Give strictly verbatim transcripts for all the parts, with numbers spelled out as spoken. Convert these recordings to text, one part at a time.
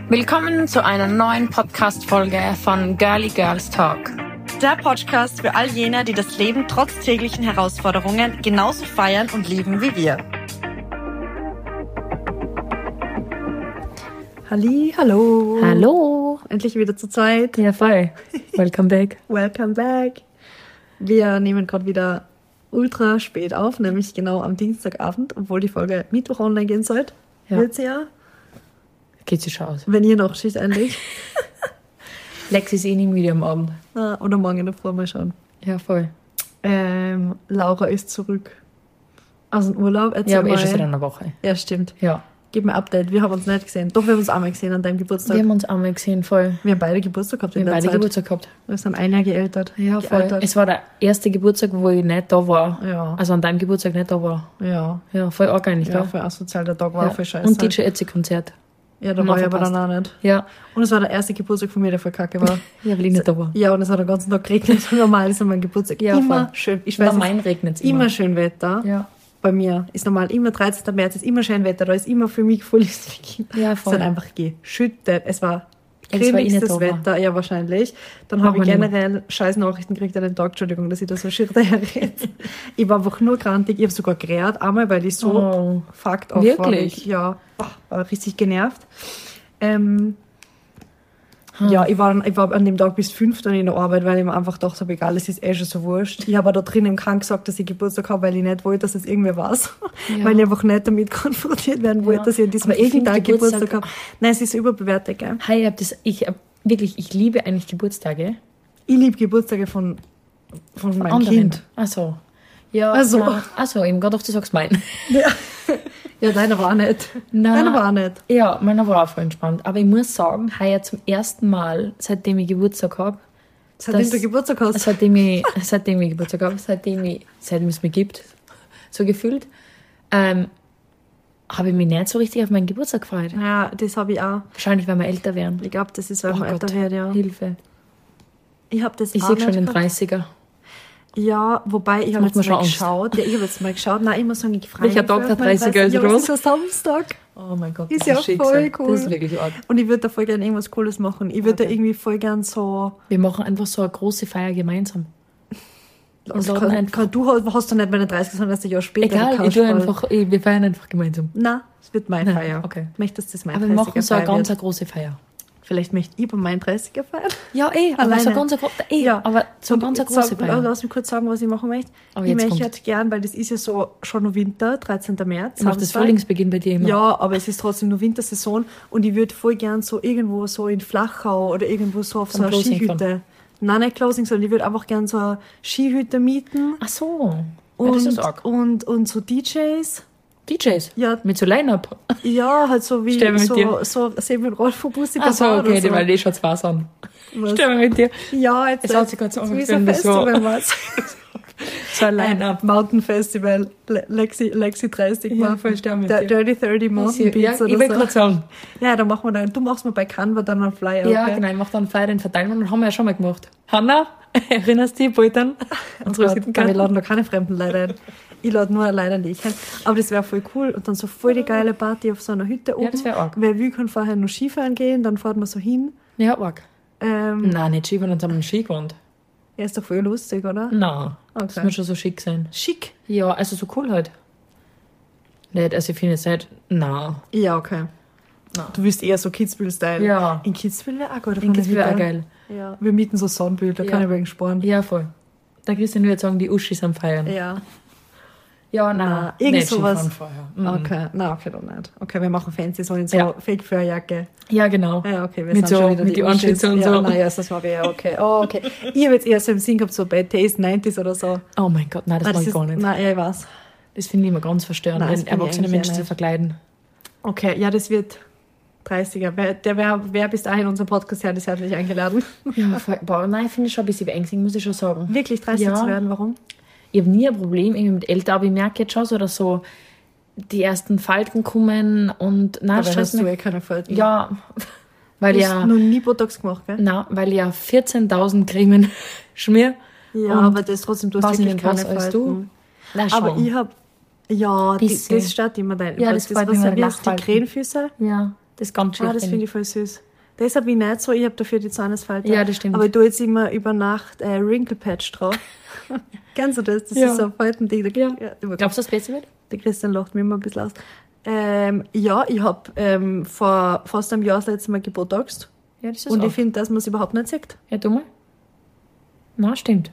Willkommen zu einer neuen Podcast-Folge von Girly Girls Talk. Der Podcast für all jene, die das Leben trotz täglichen Herausforderungen genauso feiern und lieben wie wir. Halli, hallo. Hallo. Endlich wieder zur Zeit. Ja, voll. Welcome back. Welcome back. Wir nehmen gerade wieder ultra spät auf, nämlich genau am Dienstagabend, obwohl die Folge Mittwoch online gehen sollte. Ja. Wird sie ja. Geht sich schon aus. Wenn ihr noch Schicht einlegt. Lex ist eh nicht müde am Abend. Ah, oder morgen in der Früh mal schauen. Ja, voll. Ähm, Laura ist zurück aus dem Urlaub. Erzähl Ja, aber mal. erst seit einer Woche. Ja, stimmt. Ja. Gib mir ein Update. Wir haben uns nicht gesehen. Doch, wir haben uns einmal gesehen an deinem Geburtstag. Wir haben uns einmal gesehen, voll. Wir haben beide Geburtstag gehabt Wir in haben der beide Zeit. Geburtstag gehabt. Wir sind ein Jahr geältert. Ja, voll. Gealtert. Es war der erste Geburtstag, wo ich nicht da war. Ja. Also an deinem Geburtstag nicht da war. Ja. Ja, voll arg eigentlich, Ja, gell? für asozial. Der Tag war Ja. auch voll scheiße. Und D J Ötzi-Konzert. Ja, da Noch war ich aber verpasst. dann auch nicht. Ja. Und es war der erste Geburtstag von mir, der voll kacke war. Ja, weil ich nicht da war. Ja, und es hat den ganzen Tag geregnet. Normal ist an meinem Geburtstag Ja, immer voll. schön. Ich weiß, Bei es meinen regnet es ist immer immer. schön Wetter. Ja. Bei mir ist normal immer dreizehnten März, ist immer schön Wetter. Da ist immer für mich voll Ja, Es voll. hat einfach geschüttet. Es war Es war eh nicht cremigstes da, Wetter, ja wahrscheinlich. Dann Machen habe ich wir nicht generell scheiß Nachrichten gekriegt an den Tag. Entschuldigung, dass ich da so schier daherrede. Ich war einfach nur krantig. Ich habe sogar gerät, einmal, weil ich so Oh. fucked off war. Wirklich? Ich, ja, boah, war richtig genervt. Ähm, Hm. Ja, ich war, ich war an dem Tag bis fünf dann in der Arbeit, weil ich mir einfach gedacht habe, egal, es ist eh schon so wurscht. Ich habe da drin im Krank gesagt, dass ich Geburtstag habe, weil ich nicht wollte, dass es irgendwer weiß. Ja. Weil ich einfach nicht damit konfrontiert werden wollte, Ja. dass ich an diesem Aber ich Tag find Geburtstag, Geburtstag- habe. Nein, es ist so überbewertet, gell? Hey, ich hab das, ich hab, wirklich, ich liebe eigentlich Geburtstage. Ich liebe Geburtstage von, von meinem Anderen. Kind. Ach so. Ja, Ach so. na, ach so, eben gerade auf, du sagst mein. Ja, ja deiner war nicht. Nein. Deiner war nicht. Ja, meiner war auch voll entspannt. Aber ich muss sagen, heuer zum ersten Mal, seitdem ich Geburtstag habe, Seitdem Das- du Geburtstag hast. seitdem ich, seitdem ich Geburtstag habe, seitdem, ich, seitdem es mir gibt, so gefühlt, ähm, habe ich mich nicht so richtig auf meinen Geburtstag gefreut. Ja, das habe ich auch. Wahrscheinlich, weil wir älter werden. Ich glaube, das ist, weil Oh man Gott, älter wird, ja. Hilfe. Ich habe das Ich auch sehe nicht schon den gehabt. dreißiger. Ja, wobei ich habe macht jetzt mir mal schon Angst. geschaut. Ja, ich habe jetzt mal geschaut. Nein, ich muss sagen, ich freue Welcher mich Tag voll der auf meinen dreißiger ist ja, groß? das ist ein Samstag. Oh mein Gott, Ist das ja Schicksal. voll cool. Das ist wirklich arg. Und ich würde da voll gerne irgendwas Cooles machen. Ich würde Okay. da irgendwie voll gerne so... Wir machen einfach so eine große Feier gemeinsam. Also laden kann, einfach- kann, du hast, hast du nicht meine dreißig, sondern erst ein Jahr später. Egal, du ich kannst tue voll- einfach, ich, wir feiern einfach gemeinsam. Nein, es wird meine Nein, Feier. okay. Ich möchte, dass das mein Aber wir machen so eine dreißiger ganz Feier eine große Feier. wird. Vielleicht möchte ich bei meinem dreißiger feiern. Ja, eh, aber Alleine. so eine ganz eine, gro- eh, Ja. aber so eine Und ganz eine jetzt große sag- Feier. Lass mich kurz sagen, was ich machen möchte. Aber ich jetzt möchte kommt. halt gern, weil das ist ja so schon noch Winter, dreizehnten März. Ich mach das Samstag. Frühlingsbeginn bei dir immer. Ja, aber es ist trotzdem nur Wintersaison und ich würde voll gern so irgendwo so in Flachau oder irgendwo so auf Zum so einer Closing Skihütte. Nein, nicht Closing, sondern ich würde einfach gern so eine Skihütte mieten Ach so. Ja, und, das ist arg. und, und so D Js. D Js? Ja, Mit so Line-Up? ja, halt so wie Stell mir mit so, dir. so sehen wir Rolf von Bussi Ach so, Baba okay, oder die so. weil die schon zwei sind. Was? Stell mir mit dir. Ja, jetzt Es hat sich gerade so so wie angefühlt, so ein wie so- Festival was. So ein Line-Up. Mountain Festival, Le- Lexi, Lexi dreißig Ja, war voll stark mit der dir. Dirty thirty Mountain Ja, Beats ich oder wollte so. gerade sagen. Ja, dann machen wir dann, du machst mir bei Canva dann einen Flyer. Ja, okay? genau, ich mach dann einen Flyer, den verteilen wir und haben wir ja schon mal gemacht. Hanna, erinnerst du dich bald an unsere Aber wir Visitenkarte? laden da keine fremden Leute ein. Ich lade nur leider nicht ein. Aber das wäre voll cool. Und dann so voll die geile Party auf so einer Hütte oben. Ja, das wär arg. Wer will, kann vorher noch Skifahren gehen, dann fahren wir so hin. Ja, arg. Ähm, Nein, nicht Skifahren, dann sind wir im Ski gewohnt. ja, ist doch voll lustig, oder? Nein, das Okay. muss schon so schick sein. Schick. Ja, also so cool halt. Nicht, also ich finde es nicht, nein. Ja, okay. Nein. Du willst eher so Kitzbühel-Style. Ja. In Kitzbühel wäre auch gut. In Kitzbühel wäre auch geil. Ja. Wir mieten so Sonnenbild, da Ja. kann ich wegen sparen. Ja, voll. Da Christian würde sagen, die Uschis am Feiern. Ja. Ja, nein. Nein, irgend nicht sowas. Skifahren vorher. Mhm. Okay, na okay, dann nicht. Okay, wir machen fancy, so in so Ja. Fake-Feuerjacke. Ja, genau. Ja, okay, wir Mit sind so- schon wieder mit die die Anschlüsse und ja, so. Nein, ja, das war ja okay. Oh, okay. Ich habe jetzt eher so im Sinn gehabt, so bei Taste neunziger oder so. Oh mein Gott, nein, das Nein, mag ich ist, gar nicht. Nein, ja, ich weiß. Das finde ich immer ganz verstörend, Nein, das wenn bin ich erwachsene eigentlich Menschen eher zu nicht. verkleiden. Okay, ja, das wird dreißiger. Wer, der wer, wer bis dahin unseren Podcast hört, ist herzlich eingeladen. Ja, voll, boah, nein, finde ich schon ein bisschen beängstigend, muss ich schon sagen. Wirklich dreißig Ja. zu werden, warum? Ich habe nie ein Problem irgendwie mit Eltern, aber ich merke jetzt schon so, dass so die ersten Falten kommen und nein, Aber Stress hast du mich. eh keine Falten. Ja, weil Du ja, hast noch nie Botox gemacht, gell? na, weil ich ja vierzehntausend Cremen schmier. Ja, Und aber das ist trotzdem, du hast weiß wirklich nicht, keine was als Falten. du. Nein, schon. Aber ich hab, ja, die, Bisschen. das stört immer dein. Ja, was das freut was mich, meine servierst, die Lachfalten. Krähenfüße. ja, Das ist ganz schön. Ah, das finde ich voll süß. Das habe ich nicht so, ich habe dafür die Zahnesfalte. Ja, das stimmt. Aber ich tue jetzt immer über Nacht äh, Wrinkle Patch drauf. Kennst du das? Das Ja. ist so ein Faltending. Ja. Ja, Glaubst du, dass es besser wird? der Christian lacht mir immer ein bisschen aus. Ähm, ja, ich habe ähm, vor fast einem Jahr das letzte Mal gebotoxt. Ja, das ist Und auch. ich finde, dass man es überhaupt nicht sieht. Ja, du mal. Na, stimmt.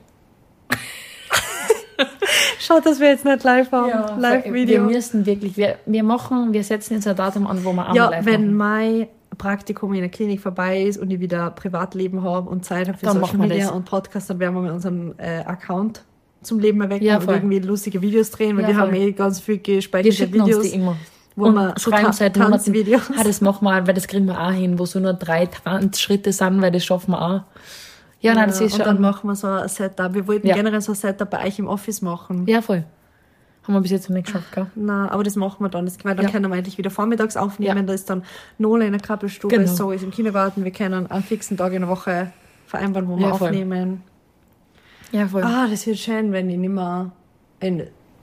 Schaut, dass wir jetzt nicht live haben. Wir Live-Video. müssen wirklich, wir, wir machen, wir setzen jetzt ein Datum an, wo wir einmal Ja, live wenn machen. mein Praktikum in der Klinik vorbei ist und ich wieder Privatleben habe und Zeit habe für Dann Social machen wir Media das. und Podcast, dann werden wir mit unserem äh, Account zum Leben erwecken Ja, und voll. irgendwie lustige Videos drehen, weil Ja, wir haben voll. eh ganz viel Wir gespeicherte schicken Videos, uns die immer. wo Und wir so schreiben Ta- seit Monaten, Tanzvideos. ah, das machen wir, weil das kriegen wir auch hin, wo so nur drei Tanzschritte sind, weil das schaffen wir auch. Ja, nein, das ist und dann schon. machen wir so ein Setup. Wir wollten Ja. generell so ein Setup bei euch im Office machen. Ja, voll. Haben wir bis jetzt noch nicht geschafft, gell? Na, aber das machen wir dann. Das, weil dann Ja. können wir endlich wieder vormittags aufnehmen. Ja. Da ist dann Nola in der Krabbelstube, Genau. so ist im Kindergarten. Wir können einen fixen Tag in der Woche vereinbaren, wo wir Ja, voll. aufnehmen. Ja, voll. Ah, das wird schön, wenn ich nicht mehr... In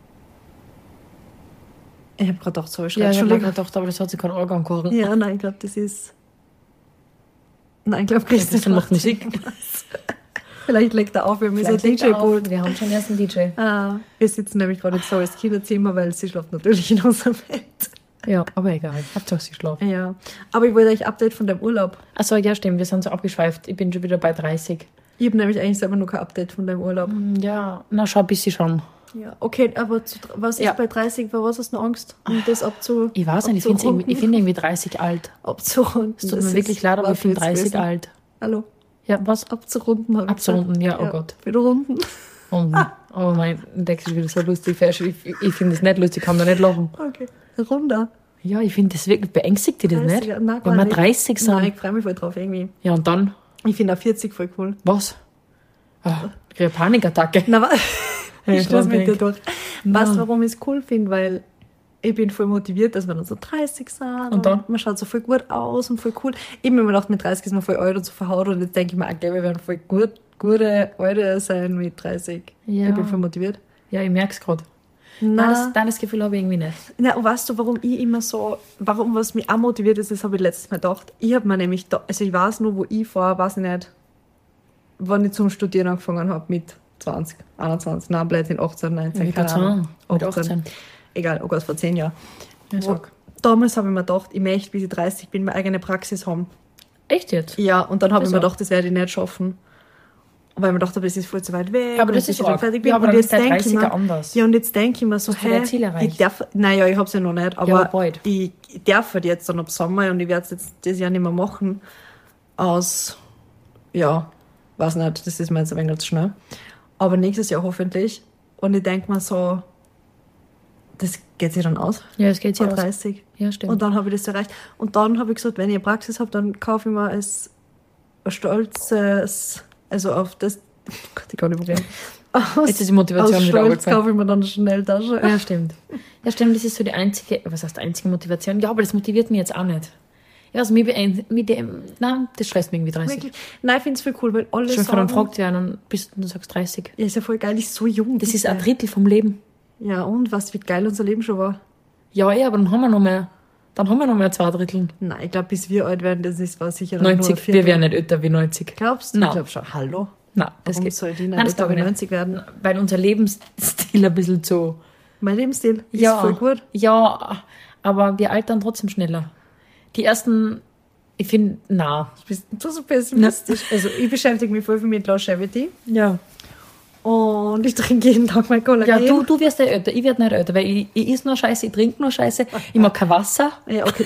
ich habe gerade gedacht, so, ich ja, ich habe Entschuldigung. gerade gedacht, aber das hat sich kein Organ gekocht. Ja, nein, ich glaube, das ist... Nein, ich glaube, Christian Christian macht Musik. Vielleicht legt er auf, wir haben so ein Vielleicht liegt er auf. D J-Pult. Wir haben schon erst einen D J. Ah, wir sitzen nämlich gerade so ins Kinderzimmer, weil sie schläft natürlich in unserem Bett. Ja, aber egal. Hauptsache sie schlafen. Ja, aber ich wollte euch Update von dem Urlaub. Achso, ja, stimmt. Wir sind so abgeschweift. Ich bin schon wieder bei dreißig. Ich habe nämlich eigentlich selber noch kein Update von dem Urlaub. Ja, na, schau ein bisschen schon. Ja, okay, aber zu, was ist Ja. bei dreißig, vor was hast du noch Angst? Um das abzu, Ich weiß nicht, ich finde abzurunden? irgendwie, ich find irgendwie dreißig alt. Abzurunden. Es tut Das mir ist- wirklich leid, aber ich was finde willst du dreißig wissen? alt. Hallo? Ja, was? Abzurunden habe ich Abzurunden, gesagt. ja, oh Gott. Wieder runden. Oh, oh mein, der ist wieder so lustig. Ich, ich finde es nicht lustig, kann da nicht lachen. Okay. Runter. Ja, ich finde das wirklich, beängstigt dich das nicht? dreißig, nein, Wenn gar wir nicht. dreißig sind. Nein, ich freue mich voll drauf irgendwie. Ja, und dann? Ich finde auch vierzig voll cool. Was? Ah, ich kriege eine Panikattacke. Na, wa- Ja, ich das mit dir denk. durch. Weißt du, warum ich es cool finde? Weil ich bin voll motiviert, dass wir dann so dreißig sind. Und dann? Man schaut so voll gut aus und voll cool. Ich habe mir gedacht, mit dreißig ist man voll alt und so verhaut. Und jetzt denke ich mir, okay, wir werden voll gut, gute Alte sein mit dreißig. Ja. Ich bin voll motiviert. Ja, ich merke es gerade. Nein, Nein, das, nein, das Gefühl habe ich irgendwie nicht. Na, und weißt du, warum ich immer so, warum, was mich auch motiviert ist, das habe ich letztes Mal gedacht. Ich habe mir nämlich, da, also ich weiß nur, wo ich war, weiß ich nicht, wann ich zum Studieren angefangen habe, mit zwanzig, einundzwanzig, nein, Blödsinn, achtzehn, neunzehn, Mit keine achtzehn, Ahnung. mit achtzehn. Egal, oh Gott, vor zehn Jahren. Ja, Wo, sag. damals habe ich mir gedacht, ich möchte, bis ich dreißig bin, meine eigene Praxis haben. Echt jetzt? Ja, und dann habe ich Das mir auch. gedacht, das werde ich nicht schaffen. Weil ich mir gedacht habe, das ist voll zu weit weg. Aber und das bis ist ich dann arg. fertig bin. Ja, aber und dann jetzt ist der denke ich dreißiger mir, anders. ja, und jetzt denke ich mir so, Hast du dein Ziel ich erreicht? darf, naja, ich habe es ja noch nicht, aber aber bald. ich, ich darf halt jetzt dann ab Sommer und ich werde es jetzt das Jahr nicht mehr machen. Aus, ja, weiß nicht, das ist mir jetzt ein wenig zu schnell. Aber nächstes Jahr hoffentlich. Und ich denke mir so, das geht sich dann aus. Ja, es geht Vor ja aus. dreißig. Ja, stimmt. Und dann habe ich das erreicht. Und dann habe ich gesagt, wenn ich eine Praxis habe, dann kaufe ich mir als ein stolzes, also auf das, Gott, ich kann nicht mehr reden. Aus, Jetzt ist die Motivation aus wieder Stolz runtergefallen. kaufe ich mir dann eine Schnelltasche. Ja, stimmt. Ja, stimmt, das ist so die einzige, was heißt einzige Motivation? Ja, aber das motiviert mich jetzt auch nicht. Ja, also mich beein- mit dem, nein, das stresst mich irgendwie dreißig. Wirklich. Nein, ich finde es voll cool, weil alle Schon von einem sagen, gefragt werden und bis du sagst dreißig. ja, ist ja voll geil, ich so jung. Das ist bitte. ein Drittel vom Leben. Ja, und was, wie geil unser Leben schon war. Ja, ja, aber dann haben wir noch mehr, dann haben wir noch mehr zwei Drittel. Nein, ich glaube, bis wir alt werden, das ist war sicher dann nur ein neunzig, Viertel. wir wären nicht älter wie neunzig. Glaubst du? Nein. Ich glaube schon. Hallo? Nein, das Warum geht. soll die nicht Nein, das älter glaube wie ich nicht. neunzig werden? Weil unser Lebensstil ein bisschen so, Mein Lebensstil ist ja, voll gut. ja, aber wir altern trotzdem schneller. Die ersten, ich finde, na. Bist du so pessimistisch? Also, ich beschäftige mich voll viel mit Longevity. Ja. Und ich trinke jeden Tag mein Kollagen. Ja, du, du wirst ja älter, ich werde nicht älter, weil ich, ich esse nur Scheiße, ich trinke nur Scheiße, ich mag kein Wasser. Ja, okay.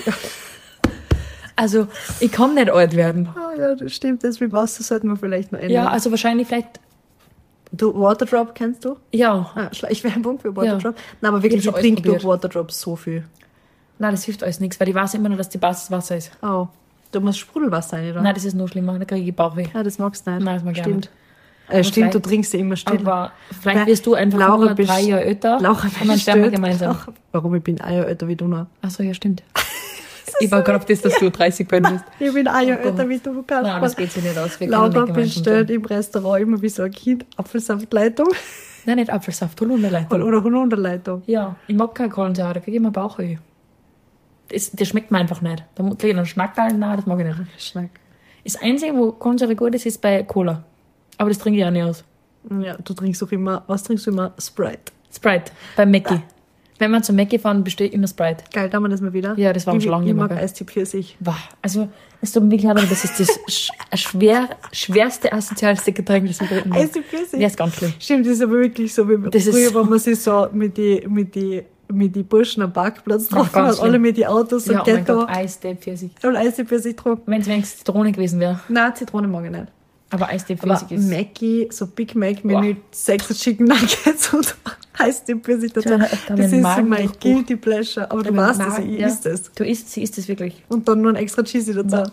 Also, ich kann nicht alt werden. Ah, ja, das stimmt. Das mit Wasser sollten wir vielleicht noch ändern. Ja, also wahrscheinlich vielleicht, Du, Waterdrop kennst du? ja. Ah, Schleichwerbung für Waterdrop. Nein, aber wirklich, Ich ich hab's trinke ausprobiert. durch Waterdrop so viel. Nein, das hilft alles nichts, weil ich weiß immer nur, dass die Basis Wasser ist. Oh, du musst Sprudelwasser rein, oder? Nein, das ist noch schlimmer, da kriege ich Bauchweh. Ja, das magst du nicht. Nein, das mag ich auch Stimmt. nicht. Äh, stimmt, du vielleicht- trinkst ja immer still. Aber vielleicht Nein, wirst du einfach Laura nur bist- drei Jahre älter Laura, und dann sterben wir bestellt- gemeinsam. Laura, warum? Ich bin ein Jahr älter wie du noch. Achso, ja, stimmt. Ich war gerade auf das, dass du dreißig bist. Ich bin ein Jahr Oh älter Gott. wie du, Kasper. Nein, das geht sich nicht aus. Wir können Laura nicht gemeinsam bestellt sein. im Restaurant immer wie so ein Kind Apfelsaftleitung Nein, nicht Apfelsaft, Holunderleitung. oder Holunderleitung. Ja, ich mag keine Kohlensäure, da kriege ich immer Bauchweh. das, das schmeckt mir einfach nicht. Da kriege ich einen Schnackerl, nein, das mag ich nicht. Schnack. Das Einzige, wo ganz gut ist, ist bei Cola. Aber das trinke ich auch nicht aus. Ja, du trinkst auch immer, was trinkst du immer? Sprite. Sprite, bei Mackie. Wenn wir zum Mackie fahren, bestelle ich immer Sprite. Geil, da haben wir das mal wieder. Ja, das war ich, schon lange Ich nicht mehr, mag gell? Eistee Pfirsich. Wow. Also, es tut mir wirklich leid, aber das ist das sch- schwer, schwerste, asozialste Getränk, das ich getrunken habe. Eistee Pfirsich? Ja, ist ganz schlimm. Stimmt, das ist aber wirklich so, wie Das früher, ist- wenn man sich so mit die, mit die, mit die Burschen am Parkplatz Ja, getroffen ganz hat, schlimm. alle mit die Autos Ja, und oh mein Ghetto Gott, Eistee Pfirsich. und Eistee Pfirsich getrunken. Wenn es wenigstens Zitrone gewesen wäre. Nein, Zitrone mag ich nicht. Aber Eistee Aber Pfirsich ist... Mackie, so Big Mac Menü, sechs Chicken Nuggets und Eistee Pfirsich dazu. Da- da Das hab ich ist einen so mein Magendurchbruch. Guilty Pleasure. Aber du weißt das, ich ja. isst es. Du isst, sie isst es wirklich. Und dann nur ein extra Cheesy dazu.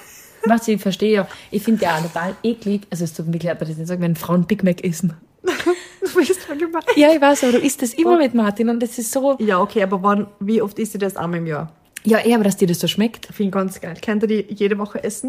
Was ich verstehe ja, ich finde ja auch total eklig, also es tut mir wirklich leid, dass ich das nicht sagen, wenn Frauen Big Mac essen. Du bist mir gemein. Ja, ich weiß, aber du isst das immer mit Martin und das ist so... Ja, okay, aber wann, wie oft isst ihr das einmal im Jahr? Ja, eher, aber dass dir das so schmeckt. Finde ich ganz geil. Könnt ihr die jede Woche essen?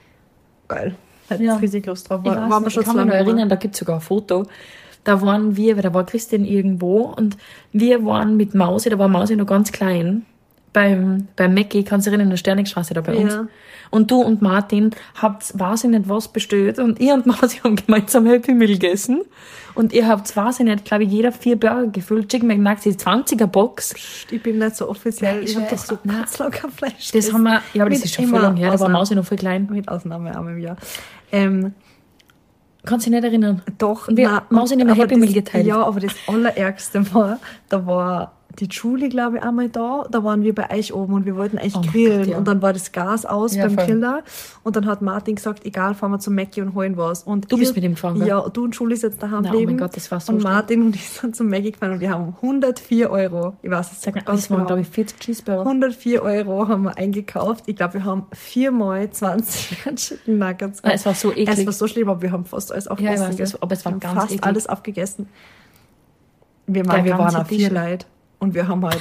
Geil. Hätte Ja. ich riesig Lust drauf. Ich, War, weiß waren wir nicht, schon ich kann zu mich noch lange erinnern, da gibt es sogar ein Foto. Da waren wir, weil da war Christian irgendwo und wir waren mit Mausi, da war Mausi noch ganz klein, beim, beim Mackie, kannst du dich erinnern, in der Sternigstraße da bei uns. Ja. Und du und Martin habt, weiß ich nicht was, bestellt und ihr und Mausi haben gemeinsam Happy Meal gegessen. Und ihr habt, weiß ich nicht, glaube ich, jeder vier Burger gefüllt. Chicken McNuggets, die zwanziger Box. Ich bin nicht so offiziell. Nein, ich ich habe doch weiß, so nein. Katzlaugerfleisch. Das haben wir, ja, aber das Mit ist schon voll immer lang her, da war Ausnahme- Mausi noch voll klein. Mit Ausnahme einmal im Jahr. Ähm, Kannst du dich nicht erinnern? Doch, Und wir nein, haben uns nicht mehr aber Happy Meal das- geteilt. Ja, aber das Allerärgste war, da war die Julie, glaube ich, einmal da. Da waren wir bei euch oben und wir wollten eigentlich Oh mein grillen. Gott, ja. Und dann war das Gas aus Ja, beim voll. Griller. Und dann hat Martin gesagt, egal, fahren wir zum Mackie und holen was. Und Du ihr- bist mit ihm gefahren, gell? Ja, du und Julie sind daheim Na, oh geblieben. mein Gott, das war so Und schlimm. Martin und ich sind zum Mackie gefahren und wir haben hundertvier Euro. Ich weiß es Sag mal, ganz das waren, genau. glaube ich, vierzig Cheeseburger. hundertvier Euro haben wir eingekauft. Ich glaube, wir haben viermal zwanzig Chicken Nuggets Ah, es war so eklig. Es war so schlimm, aber wir haben fast alles Ja, ich aufgegessen. weiß, es- aber es war wir haben ganz fast eklig. alles aufgegessen. Wir, Der waren, wir ganze waren auch Tisch. vier Leute. Und wir haben halt...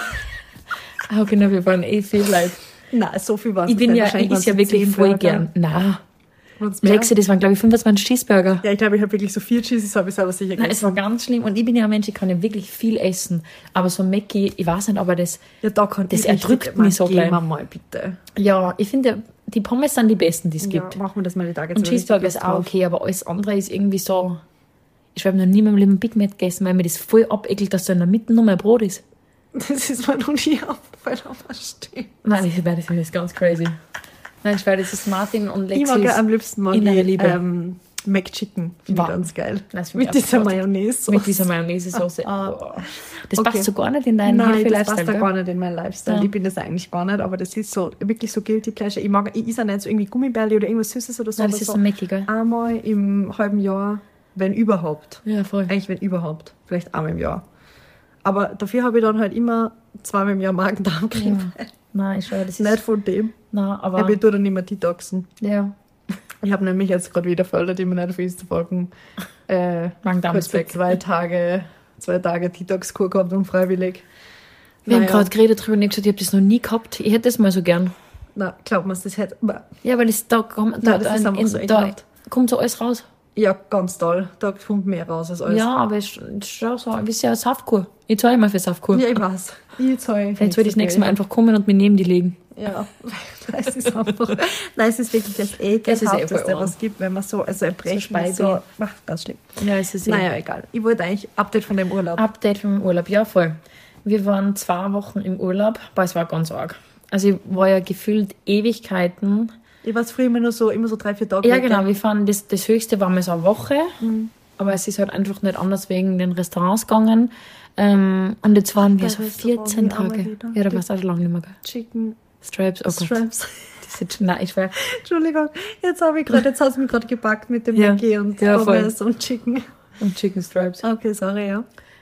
Ah, genau, wir waren eh viel Leute. Nein, so viel war es Ich bin nicht. ja, Wahrscheinlich ich isse ja waren es wirklich zehn voll Burger. gern. Na, Waren's mehr? Lexi, das waren, glaube ich, fünfundzwanzig Cheeseburger. Ja, ich glaube, ich habe wirklich so vier Cheesies, habe ich selber sicher Nein, es gegessen. war ganz schlimm. Und ich bin ja ein Mensch, ich kann ja wirklich viel essen. Aber so Mackie, ich weiß nicht, aber das... Ja, da kann Das ich erdrückt richtig- mich so Geh gleich. mal mal, bitte. Ja, ich finde, die Pommes sind die besten, die es Ja, gibt. machen wir das mal die Tage. Und Cheeseburger ist auch okay, aber alles andere ist irgendwie so... Ich habe noch nie in meinem Leben Big Mac gegessen, weil mir das voll abekelt, dass da in der Mitte noch mein Brot ist. Das ist mir noch nie aufgefallen, aber stimmt. Nein, ich werde das ist ganz crazy. Nein, ich weiß, das ist Martin und Ich mag Lexis ja am liebsten mag innere ich, Liebe. ähm, McChicken. Finde ich Wow. ganz geil. Das finde Mit ich auch dieser großartig. Mayonnaise. Mit dieser Mayonnaise-Soße. Ah. Boah. Das Okay. passt so gar nicht in deinen Nein, Healthy das Lifestyle, passt da gell? gar nicht in meinen Lifestyle. Ja. Ich bin das eigentlich gar nicht, aber das ist so wirklich so guilty pleasure. Ich mag, ich esse auch nicht so irgendwie Gummibärli oder irgendwas Süßes oder so. Nein, das aber ist so so Mackie, gell? einmal im halben Jahr, wenn überhaupt. Ja, voll. Eigentlich wenn überhaupt. Vielleicht einmal im Jahr. Aber dafür habe ich dann halt immer zweimal im Jahr Magen-Darm-Grippe. Ja. Nein, ich schwöre, das ist... Nicht von dem. Nein, aber... Aber ich tue dann immer detoxen. ja. Ich habe nämlich jetzt gerade wieder Felder, die mir nicht auf Insta folgen. Äh, Magen-Darm kurz ist für weg. zwei Tage, zwei Tage Detox-Kur gehabt, unfreiwillig. Wir haben Naja. gerade geredet drüber und ich gesagt, ich habe das noch nie gehabt. Ich hätte das mal so gern. Na, glaubt man, das hätte. Ja, weil das, da, kommt, da, Nein, das ist da, einfach so in, da ekelhaft. kommt so alles raus. Ja, ganz toll. Da kommt mehr raus als alles. Ja, aber es ist schon so, ein bisschen eine Saftkur. Ich zahle immer für Saftkur. Ja, ich weiß. Ich zahle. Vielleicht soll ich das nächste Mal einfach kommen und mir neben die legen. Ja, es ist einfach. Nein, es ist wirklich das Das ist eh Ekelhafteste, voll was es gibt, wenn man so. Also ein Brechen Speibe. ist so. Ach, ganz schlimm. Ja, es ist eh. Naja, egal. Ich wollte eigentlich Update von dem Urlaub. Update vom Urlaub, ja voll. Wir waren zwei Wochen im Urlaub, aber es war ganz arg. Also ich war ja gefühlt Ewigkeiten. Ich war früher immer nur so, immer so drei, vier Tage. Ja weg, genau, gell? wir fahren, das, das höchste war mal so eine Woche, aber es ist halt einfach nicht anders wegen den Restaurants gegangen. Ähm, und jetzt waren wir Bei so Restaurant, vierzehn wie auch mal Tage. wieder. Ja, da warst du auch schon lange nicht mehr. Gell? Chicken Stripes, oh Gott. Straps. Das ist, nein, ich war, Entschuldigung, jetzt habe ich gerade, jetzt hast du mich gerade gepackt mit dem Ja. Maggi und Ja, voll. Pommes und Chicken. und Chicken Stripes. Okay, sorry, ja.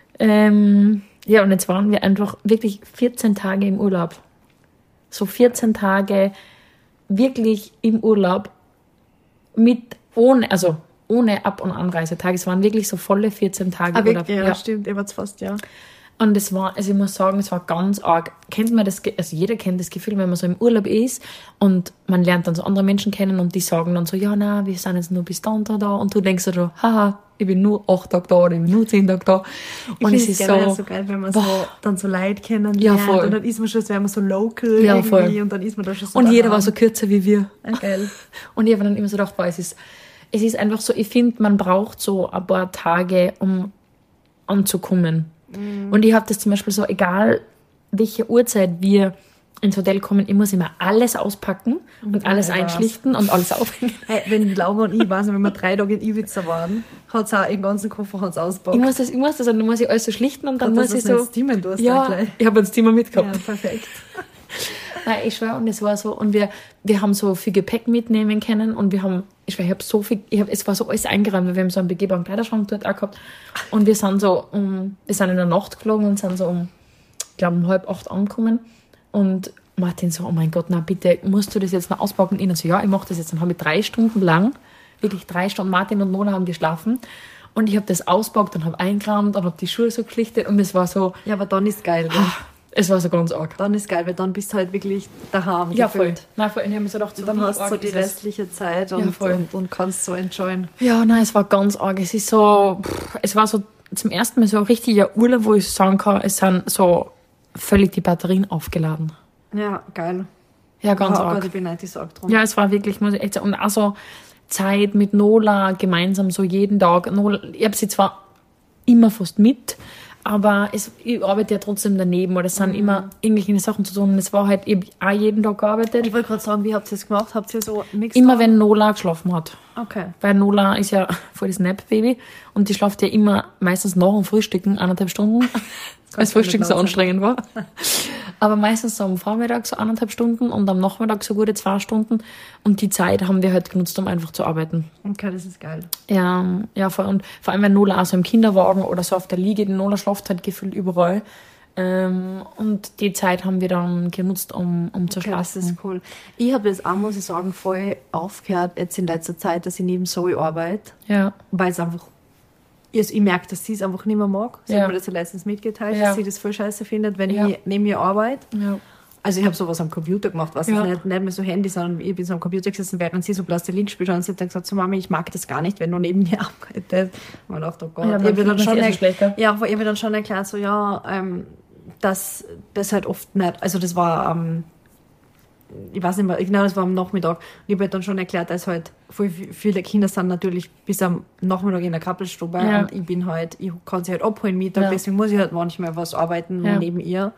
Ähm, ja, und jetzt waren wir einfach wirklich vierzehn Tage im Urlaub. So vierzehn Tage wirklich im Urlaub mit, ohne, also ohne Ab- und Anreisetage. Es waren wirklich so volle vierzehn Tage Ah, Urlaub. wirklich, ja, Ja. stimmt, ihr wart fast, ja. Und es war, also ich muss sagen, es war ganz arg. Kennt man das, Ge- also jeder kennt das Gefühl, wenn man so im Urlaub ist und man lernt dann so andere Menschen kennen und die sagen dann so, ja, na, wir sind jetzt nur bis dann da, da. Und du denkst so, haha, ich bin nur acht Tage da oder ich bin nur zehn Tage da. Und Ich es finde ist es generell so, so geil, wenn man boah. so, dann so Leute kennenlernt. Ja, voll. Und dann ist man schon, als wäre man so local Ja, irgendwie. voll. Und dann ist man da schon so und jeder daheim. war so kürzer wie wir. Ah, geil. Und ich habe dann immer so gedacht, boah, es ist, es ist einfach so, ich finde, man braucht so ein paar Tage, um anzukommen. Mhm. Und ich habe das zum Beispiel so, egal welche Uhrzeit wir ins Hotel kommen, ich muss immer alles auspacken und alles Ja, einschlichten und alles aufhängen. Hey, wenn Laura und ich, weiß nicht, wenn wir drei Tage in Ibiza waren, hat es auch im ganzen Koffer hat's ausgepackt. Ich muss das, ich muss das, und dann muss ich alles so schlichten und dann muss ich so... Steamen, du hast Ja, da gleich. ich habe das Zimmer mitgehabt. Ja, perfekt. Nein, ich schwör, und es war so, und wir, wir haben so viel Gepäck mitnehmen können und wir haben, ich schwör, ich habe so viel, ich hab, es war so alles eingeräumt, weil wir haben so einen begehbaren Kleiderschrank dort auch gehabt und wir sind so, um, wir sind in der Nacht geflogen und sind so um, ich glaube um halb acht angekommen und Martin so, oh mein Gott, na bitte, musst du das jetzt noch auspacken? Und ich so, ja, ich mache das jetzt. Dann habe ich drei Stunden lang, wirklich drei Stunden, Martin und Mona haben geschlafen und ich habe das auspackt und habe eingeräumt und habe die Schuhe so geschlichtet und es war so, Ja, aber dann ist geil, gell? es war so ganz arg. Dann ist geil, weil dann bist du halt wirklich daheim. Ja, voll. gefühlt. Nein, voll. Und ich habe mir so gedacht, so Dann wie hast du so arg die ist es? restliche Zeit und, Ja, voll. und, und kannst so enjoyen. Ja, nein, es war ganz arg. Es ist so, pff, es war so zum ersten Mal so ein richtiger Urlaub, wo ich sagen kann, es sind so völlig die Batterien aufgeladen. Ja, geil. Ja, ganz oh, arg. Gott, ich bin nicht, ich sag drum. Ja, es war wirklich, muss ich echt sagen. Und auch so Zeit mit Nola gemeinsam, so jeden Tag. Nola, ich habe sie zwar immer fast mit, aber es, ich arbeite ja trotzdem daneben, oder es sind immer irgendwelche Sachen zu tun. Und es war halt, ich hab auch jeden Tag gearbeitet. Ich wollte gerade sagen, wie habt ihr das gemacht? Habt ihr so mixed? Immer wenn Nola geschlafen hat. Okay. Weil Nola ist ja voll das Nap-Baby und die schlaft ja immer meistens nach dem Frühstücken eineinhalb Stunden, weil das Frühstück so anstrengend war. Aber meistens so am Vormittag so eineinhalb Stunden und am Nachmittag so gute zwei Stunden. Und die Zeit haben wir halt genutzt, um einfach zu arbeiten. Okay, das ist geil. Ja, ja, voll. Und vor allem, wenn Nola auch so im Kinderwagen oder so auf der Liege, die Nola schlaft halt gefühlt überall. Ähm, und die Zeit haben wir dann genutzt, um, um zu Okay, das schlafen. ist cool. Ich habe das auch, muss ich sagen, voll aufgehört jetzt in letzter Zeit, dass ich neben Zoe arbeite, Ja, weil es einfach, ich, ich merke, dass sie es einfach nicht mehr mag. Sie Ja. hat mir das ja letztens mitgeteilt, Ja. dass sie das voll scheiße findet, wenn Ja. ich neben ihr arbeite. ja. Also ich habe sowas am Computer gemacht, was Ja. ich nicht, nicht mehr so Handy, sondern ich bin so am Computer gesessen, während sie so Plastilin gespielt hat und sie hat dann gesagt, so Mami, ich mag das gar nicht, wenn du neben mir arbeitest. Man dachte, oh Gott. Ja, ich man habe fühlt dann sich schon eh so er- schlechter. ja, aber ich habe dann schon erklärt, so ja, ähm, dass das halt oft nicht, also das war am, ich weiß nicht mehr, genau, das war am Nachmittag. Und ich habe halt dann schon erklärt, dass halt voll viele Kinder sind natürlich bis am Nachmittag in der Krabbelstube Ja. und ich bin halt, ich kann sie halt abholen Mittag, Ja. deswegen muss ich halt manchmal was arbeiten Ja. neben ihr.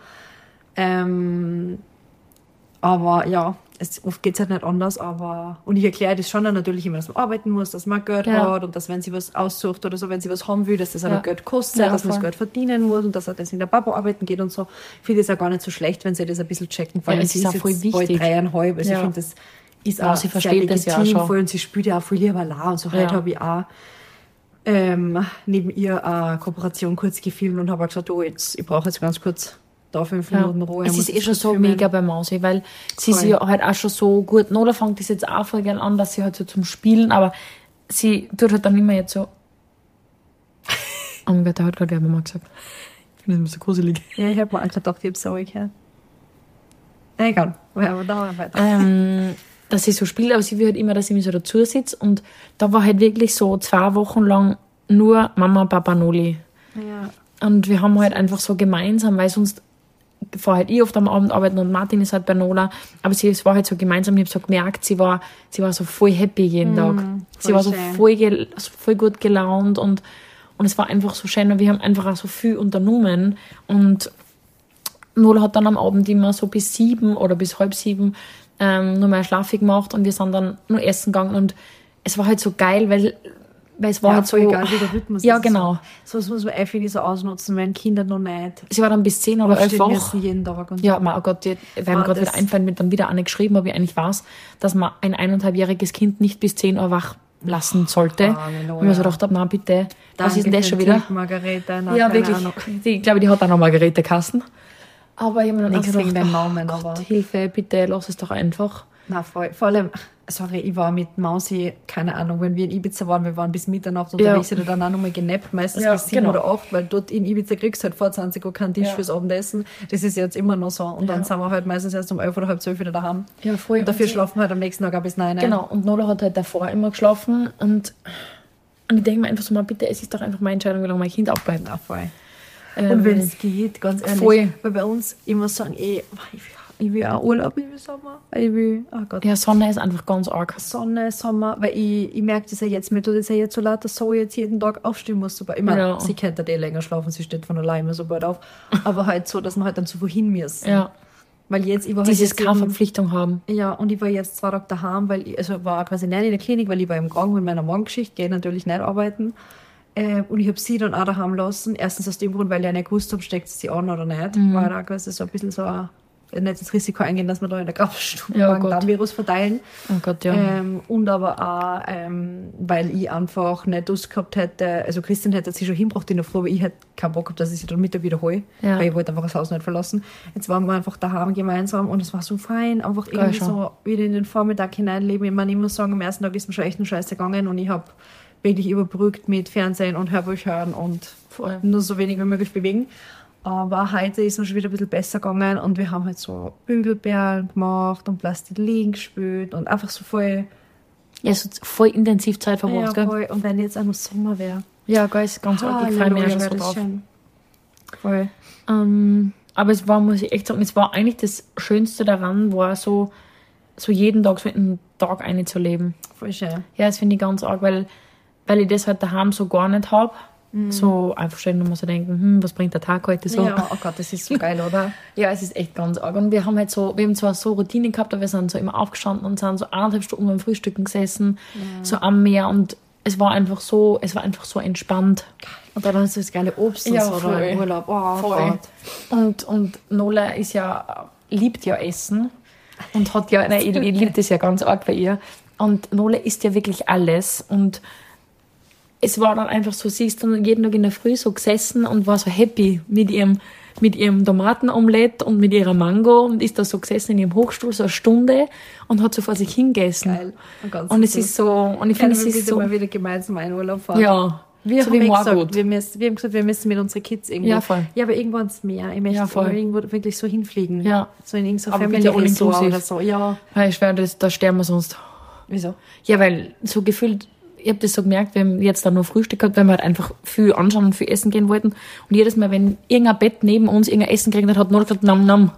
Ähm, aber ja, es, oft geht es halt nicht anders, aber und ich erkläre das schon dann natürlich immer, dass man arbeiten muss, dass man Geld Ja. hat und dass wenn sie was aussucht oder so, wenn sie was haben will, dass das Ja. auch Geld kostet, Ja, dass man das voll. Geld verdienen muss und dass er das in der Papa arbeiten geht und so. Ich finde es ja gar nicht so schlecht, wenn sie das ein bisschen checken, vor Ja, allem es sie ist auch jetzt voll bald wichtig. dreieinhalb, also Ja. ich finde das ist Ja, auch sie sehr versteht das ja auch legitim, schon. voll, und sie spielt ja auch viel lieber la und so. Ja. Heute habe ich auch ähm, neben ihr eine Kooperation kurz gefilmt und habe auch gesagt, oh, jetzt, ich brauche jetzt ganz kurz da fünf Ja. Minuten Ruhe. Es ich ist muss eh schon das so filmen. mega bei Mausi, weil sie Voll. sich ja halt auch schon so gut, Nola fängt das jetzt auch voll gern an, dass sie halt so zum Spielen, aber sie tut halt dann immer jetzt so, oh mein Gott, der hat gerade Werbemama gesagt. Ich finde das immer so gruselig. Ja, ich habe mir auch gedacht, ich habe Zoe gehört. Egal, aber da weiter. ähm, dass sie so spielt, aber sie will halt immer, dass ich mich so dazu sitze und da war halt wirklich so zwei Wochen lang nur Mama, Papa, Noli. Ja. Und wir haben halt einfach so gemeinsam, weil sonst war halt ich oft am Abend arbeiten und Martin ist halt bei Nola, aber sie, es war halt so gemeinsam, ich habe so gemerkt, sie war, sie war so voll happy jeden Tag. Sie voll war so schön. voll, gel- so voll gut gelaunt und, und es war einfach so schön und wir haben einfach auch so viel unternommen und Nola hat dann am Abend immer so bis sieben oder bis halb sieben ähm, nur mal Schlafi gemacht und wir sind dann nur essen gegangen und es war halt so geil, weil, weil es war Ja, halt so, voll egal, wie der Rhythmus ja ist. genau. So, das muss man einfach so ausnutzen, wenn Kinder noch nicht Sie war dann bis zehn oder elf aufstehen wach. müssen jeden Tag. Und Ja, mein Gott, die, weil mir Ah, gerade das- wieder einfallen, mit dann wieder eine geschrieben, ob ich eigentlich weiß, dass man ein eineinhalbjähriges Kind nicht bis zehn Uhr wach lassen sollte. Ah, genau, und ich mir so ja. gedacht habe, nein, bitte, was ist denn das schon für den wieder? Tipp, Margarete, Ja, keine wirklich. Ahnung. Die, ich glaube, die hat auch noch Margarete Kassen. Aber ich habe mir dann Nichts einfach gegen gedacht, den ach Namen, Gott, aber- Hilfe, bitte, lass es doch einfach. Na, voll. Vor allem, sorry, ich war mit Mausi, keine Ahnung, wenn wir in Ibiza waren, wir waren bis Mitternacht unterwegs, ja. Oder dann auch nochmal genappt, meistens ja, bis sieben genau. oder acht, weil dort in Ibiza kriegst du halt vor zwanzig Uhr keinen Tisch ja. fürs Abendessen. Das ist jetzt immer noch so. Und ja. dann sind wir halt meistens erst um elf oder halb zwölf wieder daheim. Ja, voll. Und dafür und schlafen wir halt am nächsten Tag auch bis neun. Genau, und Nola hat halt davor immer geschlafen und, und ich denke mir einfach so mal, bitte, es ist doch einfach meine Entscheidung, wie lange mein Kind aufbleibt. Na, voll. Ähm, und wenn es geht, ganz ehrlich, voll. Weil bei uns immer sagen, ey, ich will Ich will auch Urlaub, ich will Sommer. Ich will, oh Gott. Ja, Sonne ist einfach ganz arg. Sonne, Sommer, weil ich, ich merke das ja jetzt, mir tut das ja jetzt so leid, dass so jetzt jeden Tag aufstehen muss. Ich meine, ja. sie könnte eh länger schlafen, sie steht von allein immer so bald auf. Aber halt so, dass wir halt dann so wohin müssen. Ja. Weil jetzt, ich war Dieses halt keine Verpflichtung haben. Ja, und ich war jetzt zwei Tage daheim, weil ich, also war quasi nicht in der Klinik, weil ich war im Gang mit meiner Morgengeschichte, gehe natürlich nicht arbeiten. Äh, und ich habe sie dann auch daheim lassen. Erstens aus dem Grund, weil ich ja nicht gewusst habe, steckt sie an oder nicht. Mhm. War da quasi so ein bisschen so ein nicht das Risiko eingehen, dass wir da in der Kraftstube ja, Magen-Darm-Virus verteilen. Oh Gott, ja. Ähm, und aber auch, ähm, weil ich einfach nicht Lust gehabt hätte, also Christian hätte sie schon hingebracht in der Früh, aber ich hätte keinen Bock gehabt, dass ich sie dann Mittag wiederhole, ja. Weil ich wollte einfach das Haus nicht verlassen. Jetzt waren wir einfach daheim gemeinsam und es war so fein, einfach irgendwie schon. So wieder in den Vormittag hineinleben. Ich meine, ich muss sagen, am ersten Tag ist mir schon echt nur scheiße gegangen und ich habe wirklich überbrückt mit Fernsehen und Hörbuch hören und Voll. Nur so wenig wie möglich bewegen. Aber heute ist es schon wieder ein bisschen besser gegangen und wir haben halt so Bügelperlen gemacht und Plastilin gespielt und einfach so voll... Ja, so voll intensiv Zeit verbracht, ja, gell? Voll. Und wenn jetzt auch noch Sommer wäre. Ja, geil, ist ganz arg. Ich freue mich schon so drauf. Schön. Voll. Ähm, aber es war, muss ich echt sagen, es war eigentlich das Schönste daran, war so, so jeden Tag so einen Tag einzuleben. Voll schön. Ja, das finde ich ganz arg, weil, weil ich das halt daheim so gar nicht habe. Mm. So einfach stellen und man so denken, hm, was bringt der Tag heute so? Ja, oh Gott, das ist so geil, oder? Ja, es ist echt ganz arg. Und wir haben halt so, wir haben zwar so Routine gehabt, aber wir sind so immer aufgestanden und sind so eineinhalb Stunden beim Frühstücken gesessen, ja. So am Meer und es war einfach so, es war einfach so entspannt. Und dann hast du das geile Obst und ja, so voll. Oder im Urlaub. Oh, voll. Gott. Und, und Nola ist ja, liebt ja Essen und hat ja, nein, ich, ich liebe das ja ganz arg bei ihr. Und Nola isst ja wirklich alles und es war dann einfach so, sie ist dann jeden Tag in der Früh so gesessen und war so happy mit ihrem, mit ihrem Tomatenomelett und mit ihrer Mango und ist da so gesessen in ihrem Hochstuhl so eine Stunde und hat so vor sich hingegessen. Geil. Und, und es ist so, und ich finde, es ist so... mal wieder gemeinsam einen Urlaub fahren. Ja. Wir, so haben wie gesagt, wir, müssen, wir haben gesagt, wir müssen mit unseren Kids irgendwo... Ja, voll. Ja, aber irgendwo ins Meer. Ich möchte ja, voll. irgendwo wirklich so hinfliegen. Ja. So in irgendeiner Family Family Resort oder so. Ja. Weil ich schwöre, das, da sterben wir sonst. Wieso? Ja, weil so gefühlt... Ich habe das so gemerkt, wir haben jetzt da nur Frühstück gehabt, weil wir halt einfach viel anschauen und viel essen gehen wollten. Und jedes Mal, wenn irgendein Bett neben uns irgendein Essen gekriegt hat, hat nur gesagt, nam, nam.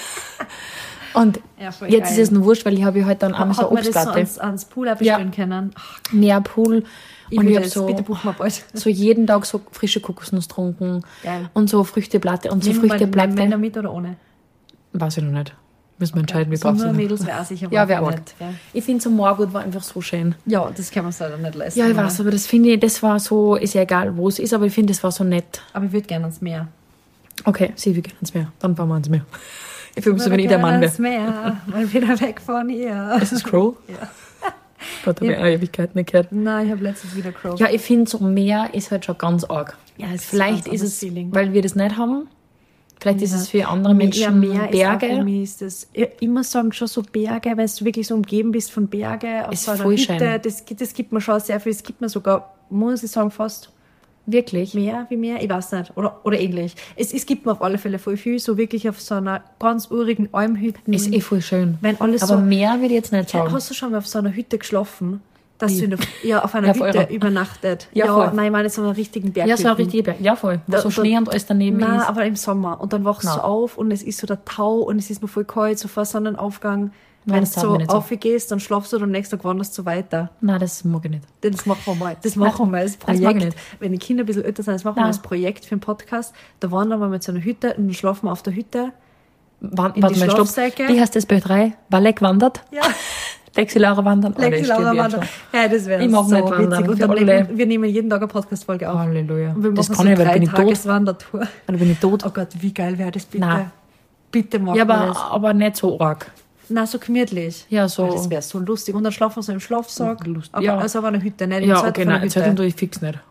Und ja, jetzt geil. Ist es nur wurscht, weil ich habe ja halt dann auch so eine Obstplatte. Hat man das so ans, ans Pool abstellen ja. können? Ach, mehr Pool. Ich und ich habe so, so jeden Tag so frische Kokosnuss getrunken. Geil. Und so Früchteplatte. Und so Nehmen Früchteplatte. Männer mit oder ohne? Weiß ich noch nicht. Müssen wir entscheiden, wie so brauchst du Mädels wäre sicher ja, wäre nicht. Ja. Ich finde, so Morgut war einfach so schön. Ja, das kann man sich leider nicht leisten. Ja, ich weiß, aber das finde ich, das war so, ist ja egal, wo es ist, aber ich finde, das war so nett. Aber ich würde gerne ans Meer. Okay, sie will gerne ans Meer. Dann fahren wir ans Meer. Ich fühle mich so, wenn ich der Mann wäre. ans Meer, mal wieder weg von ihr. Ist es Crow? Ja. Gott, habe ich eine Ewigkeit nicht gehört. Nein, ich habe letztens wieder Crow. Ja, ich finde, so Meer ist halt schon ganz arg. Ja, es Vielleicht ist es, Feeling. weil wir das nicht haben. Vielleicht ja. ist es für andere Menschen ja, Meer Berge. Ist auch für mich ist das, immer sagen schon so Berge, weil du wirklich so umgeben bist von Bergen. Auf ist so einer voll Hütte, schön. Das, das gibt mir schon sehr viel. Das gibt mir sogar, muss ich sagen, fast wirklich mehr wie mehr. Ich weiß nicht. Oder, oder ähnlich. Es, es gibt mir auf alle Fälle voll viel. So wirklich auf so einer ganz urigen Almhütte. Ist eh voll schön. Wenn alles Aber so, mehr würde ich jetzt nicht sagen. Hast du schon mal auf so einer Hütte geschlafen? Dass Wie? du in der, ja, auf einer Ja, Hütte voll. übernachtet. Ja, voll. Nein, ich meine so einer richtigen Berghütte. Ja, so ein richtiger Berg. Ja, voll. Wo Da- so da- Schnee und alles daneben Nein, ist. aber im Sommer. Und dann wachst Nein. du auf und es ist so der Tau und es ist noch voll kalt, so vor Sonnenaufgang. Nein, Wenn das du taugt so mir nicht so. aufgehst, dann schlafst du und am nächsten Tag wanderst du weiter. Nein, das mag ich nicht. Das machen wir mal. Das machen wir mal als Das mag ich Projekt. nicht. Wenn die Kinder ein bisschen älter sind, das machen wir Nein. als Projekt für einen Podcast. Da wandern wir mit so einer Hütte und dann schlafen wir auf der Hütte. Warte In mal, die stopp. Schlafsäcke. Wie heißt das bei drei? Balek wandert? Ja. Lexi Laura wandern? Oh, Lexi das Laura stimmt wandern. jetzt Ja, das wäre Ich so mag nicht wandern. witzig. Und Für dann alle. nehmen, wir nehmen jeden Tag eine Podcast-Folge schon. auf. Halleluja. Und wir machen Das so kann ich, weil drei bin ich tot. Tageswandertour. Weil dann bin ich tot. Oh Gott, wie geil wäre das bitte? Nein. Bitte machen Ja, wir aber, das. aber nicht so arg. Na, so gemütlich. Ja, so. Oh, das wäre so lustig. Und dann schlafen wir so im Schlafsack. Lustig. Aber, Ja. Also auf einer Hütte, nicht? Im Ja, Zweiten okay, von der nein, jetzt Hütte. halt tue ich fix nicht.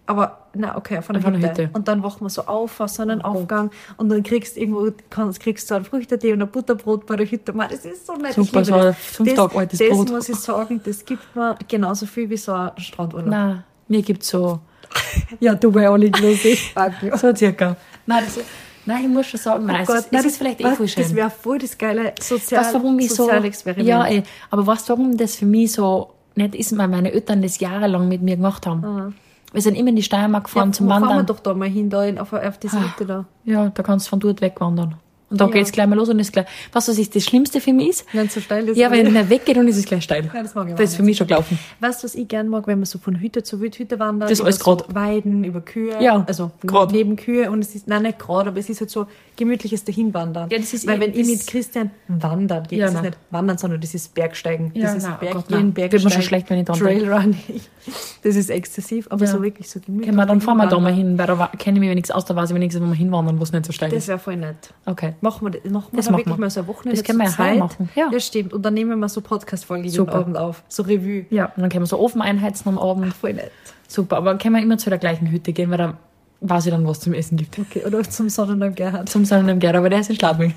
Aber, na, okay, von der, Von der Hütte. Hütte. Und dann wacht man so auf, aus Sonnenaufgang und dann kriegst du irgendwo, kannst, kriegst du einen Früchtetee und ein Butterbrot bei der Hütte. Man, das ist so nett. Super, Ich so liebe ein das. fünf Tage altes das, Brot. Das muss ich sagen, das gibt mir genauso viel wie so ein Strandurlaub. Nein, mir gibt's so, Ja, du bei alle lustig. so circa. Nein, das, nein, ich muss schon sagen, nein, Oh es, Gott, ist, nein, es ist vielleicht eh was, voll schön. Das wäre voll das geile Sozial Weißt du, warum ich so, Sozialexperiment. ja, ey, aber weißt du, warum das für mich so nicht ist, weil meine Eltern das jahrelang mit mir gemacht haben. Aha. Wir sind immer in die Steiermark gefahren Ja, zum wo fahren wir Wandern. doch da mal hin, da in, auf, auf diese Ah. Hütte da. Ja, da kannst du von dort wegwandern. Und da Ja. geht's gleich mal los und ist gleich, weißt du, was ist das Schlimmste für mich ist? Wenn es so steil ist. Ja, wenn er weggeht, dann ist es gleich steil. Ja, das mag ich Das ist für mich schon gelaufen. Weißt du, was ich gern mag, wenn man so von Hütte zu Hütte wandert? Das ist über alles so grad. Weiden, über Kühe. Ja, Also grad. neben Kühe. Und es ist, nein, nicht gerade, aber es ist halt so gemütliches Dahinwandern. Ja, das ist Weil eh- wenn ich das- mit Christian wandern gehe, Ja, das ist nein. nicht wandern, sondern das ist Bergsteigen. Ja, das ist nein, oh Berg, Gott, jeden nein. Bergsteigen. Wird mir schon schlecht, wenn ich dran denke. Trailrun. Das ist exzessiv, aber Ja. so wirklich so gemütlich. Können wir dann fahren wir da mal hinwandern. hin, weil da wa- kenne ich mich wenigstens aus, da weiß ich wenigstens, wo wir hinwandern, wo es nicht so steil Das ist. wäre voll nett. Okay. Machen wir, das- machen wir Das da machen wirklich wir. mal so ein Wochenende Das können wir zu ja heuer zweit. machen. Ja. ja, stimmt. Und dann nehmen wir so Podcast-Folgen jeden Super. Abend auf. So Revue. Ja, und dann können wir so Ofen einheizen am Abend. Voll nett. Super, aber können wir immer zu der gleichen Hütte gehen, weil da weiß ich dann, was zum Essen gibt. Okay, oder zum Sonnenheim Gerhard. Zum Sonnen im Gerd, aber der ist in Schladming.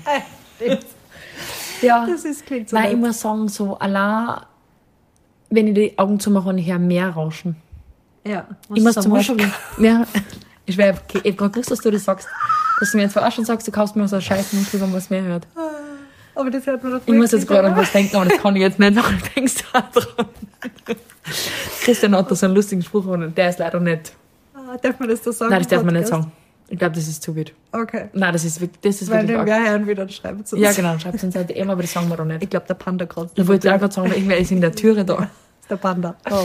Ja. Das ist, klingt so Nein, ich nett. muss sagen, so allein, wenn ich die Augen zumache und ich höre Meer rauschen. Ja. Ich muss du zum sagen, Beispiel, ja, ich wäre, okay, ich hab gerade gewusst, dass du das sagst. Dass du mir jetzt vorher schon sagst, du kaufst mir so einen Scheiß Mund, wenn man es mehr hört. Aber das hört man doch Ich muss jetzt wirklich, gerade an oder? was denken, aber das kann ich jetzt nicht, aber du denkst auch dran. Christian hat da so einen lustigen Spruch und der ist leider nicht. Ah, darf man das da sagen? Nein, das im darf man nicht Podcast? sagen. Ich glaube, das ist zu wild. Okay. Nein, das ist wirklich, das ist Weil wirklich den arg. wir hören wieder schreiben zu uns. Ja, genau, schreibt es uns halt eben, aber das sagen wir doch nicht. Ich glaube, der Panda gerade. Ich wollte auch gerade sagen, weil irgendwer ist in der Türe da. ist der Panda. Oh.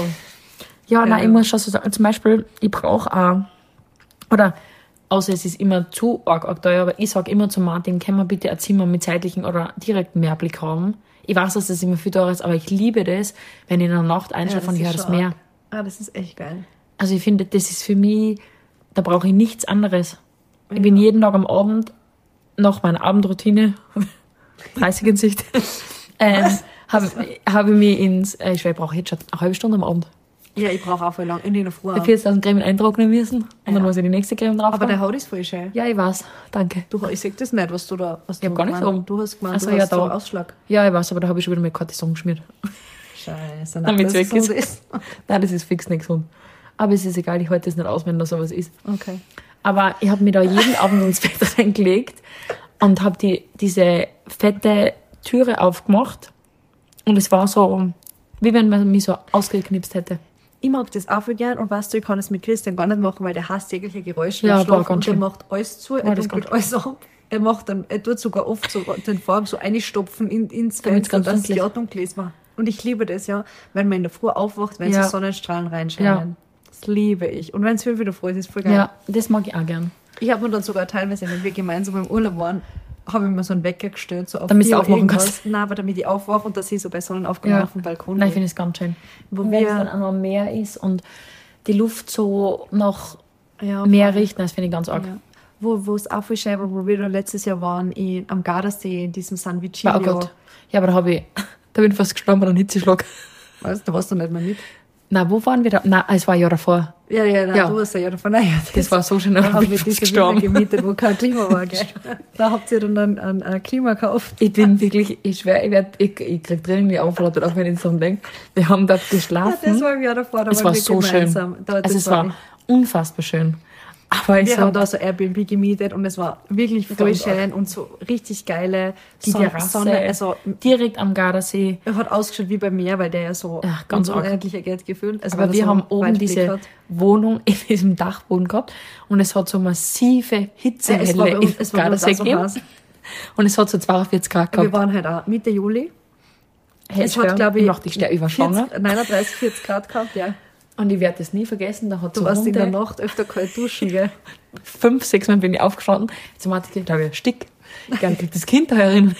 Ja, nein, Ja. ich muss schon so sagen, zum Beispiel, ich brauche auch, oder, außer es ist immer zu arg, arg teuer, aber ich sage immer zu Martin, können wir bitte ein Zimmer mit zeitlichen oder direkten Mehrblick haben? Ich weiß, dass das immer viel teurer ist, aber ich liebe das, wenn ich in der Nacht einschlafe und ich höre das schon Meer. arg. Ah, das ist echt geil. Also ich finde, das ist für mich, da brauche ich nichts anderes. Ich bin jeden Tag am Abend, nach meiner Abendroutine, dreißig in Sicht, ähm, habe hab ich mich ins, äh, ich, weiß, ich brauche jetzt schon eine halbe Stunde am Abend. Ja, ich brauche auch voll lang. In der Früh. auch. vierzigtausend Cremen eintrocknen müssen und dann Ja. muss ich die nächste Creme drauf Aber der machen. Haut ist voll schön. Ja, ich weiß, danke. Du, ich sehe das nicht, was du da was Ich hab du gar nichts gemeint- um. Du hast gemeint, Ach so, du ja, hast so da. Ausschlag. Ja, ich weiß, aber da habe ich schon wieder mit Cortison geschmiert. Scheiße, Damit das es weg ist. ist. Nein, das ist fix nicht gesund. Aber es ist egal, ich halte das nicht aus, wenn da sowas ist. Okay. Aber ich habe mir da jeden Abend ins Bett reingelegt und habe die, diese fette Türe aufgemacht. Und es war so, wie wenn man mich so ausgeknipst hätte. Ich mag das auch voll gern und weißt du, ich kann es mit Christian gar nicht machen, weil der hasst jegliche Geräusche Ja, im boah, Schlaf ganz und der schlimm. macht alles zu, er Boah, das ist dunkelt ganz alles ab. Er macht dann, er tut sogar oft so den Vorhang so einstopfen in, ins Damit's Fenster, ganz dass es dunkel ja ist. dunkel ist. Und ich liebe das ja, wenn man in der Früh aufwacht, wenn Ja. so Sonnenstrahlen reinscheinen. Das liebe ich. Und wenn es fünf in der Früh ist, ist voll geil. Ja, das mag ich auch gern. Ich habe mir dann sogar teilweise, wenn wir gemeinsam im Urlaub waren, habe ich mir so einen Wecker gestellt, so auf Damit du vier Uhr aufmachen irgendwas. kannst. Nein, aber damit ich aufwache und dass ich so bei Sonnenaufgang Ja. auf dem Balkon Nein, ich bin. finde es ganz schön. Wo Und wenn es wir- dann auch noch am Meer ist und die Luft so nach Ja, Meer riecht, das finde ich ganz arg. Ja. Wo, wo es auch viel schön war, wo wir da letztes Jahr waren, in, am Gardasee, in diesem San Oh Vigilio. Gott. Ja, aber da habe ich, da bin ich fast gestorben an einem Hitzeschlag. Weißt du, da warst du nicht mehr mit. Nein, wo waren wir da? Nein, es war ein Jahr davor. Ja, ja, nein, Ja. du hast ja ja davon ja, Das war so schön, Da da haben bin wir ich fast diese Villa gestorben. gemietet, wo kein Klima war, gell? Da habt ihr dann ein, ein, ein Klima gekauft. Ich bin wirklich, ich schwör, ich, werd, ich, ich krieg Tränen in die Augen, auch wenn ich so denke. Wir haben dort Ja, geschlafen. das war im Jahr davor, da es waren war wir so schön. gemeinsam. Da, Also das es war echt- unfassbar schön. Aber ich Wir so, haben da so Airbnb gemietet und es war wirklich voll Ganz arg. schön und so richtig geile die Son- Terrasse, Sonne. Also, direkt am Gardasee. er hat ausgeschaut wie bei mir, weil der ja so Ja, ganz arg. unendlicher Geld gefühlt. Also, Aber weil er wir so haben oben Weitblick diese hat. Wohnung in diesem Dachboden gehabt und es hat so massive Ja, es war Hitzewelle bei uns, im es war bei uns Gardasee auch so gegeben. heiß. Und es hat so zweiundvierzig Grad Wir gehabt. waren halt auch Mitte Juli. Hey, Es hat, glaube ich, dachte, ich stehe überschwanger. vierzig, neununddreißig, vierzig Grad gehabt, ja. Und ich werde das nie vergessen. Da hat Du so warst in der Hunde, Nacht öfter kalt duschen, gell? fünf, sechs Mal bin ich aufgestanden. Jetzt hat Martin gesagt, glaube ich, Stick. Gern kriegt das Kind da herin.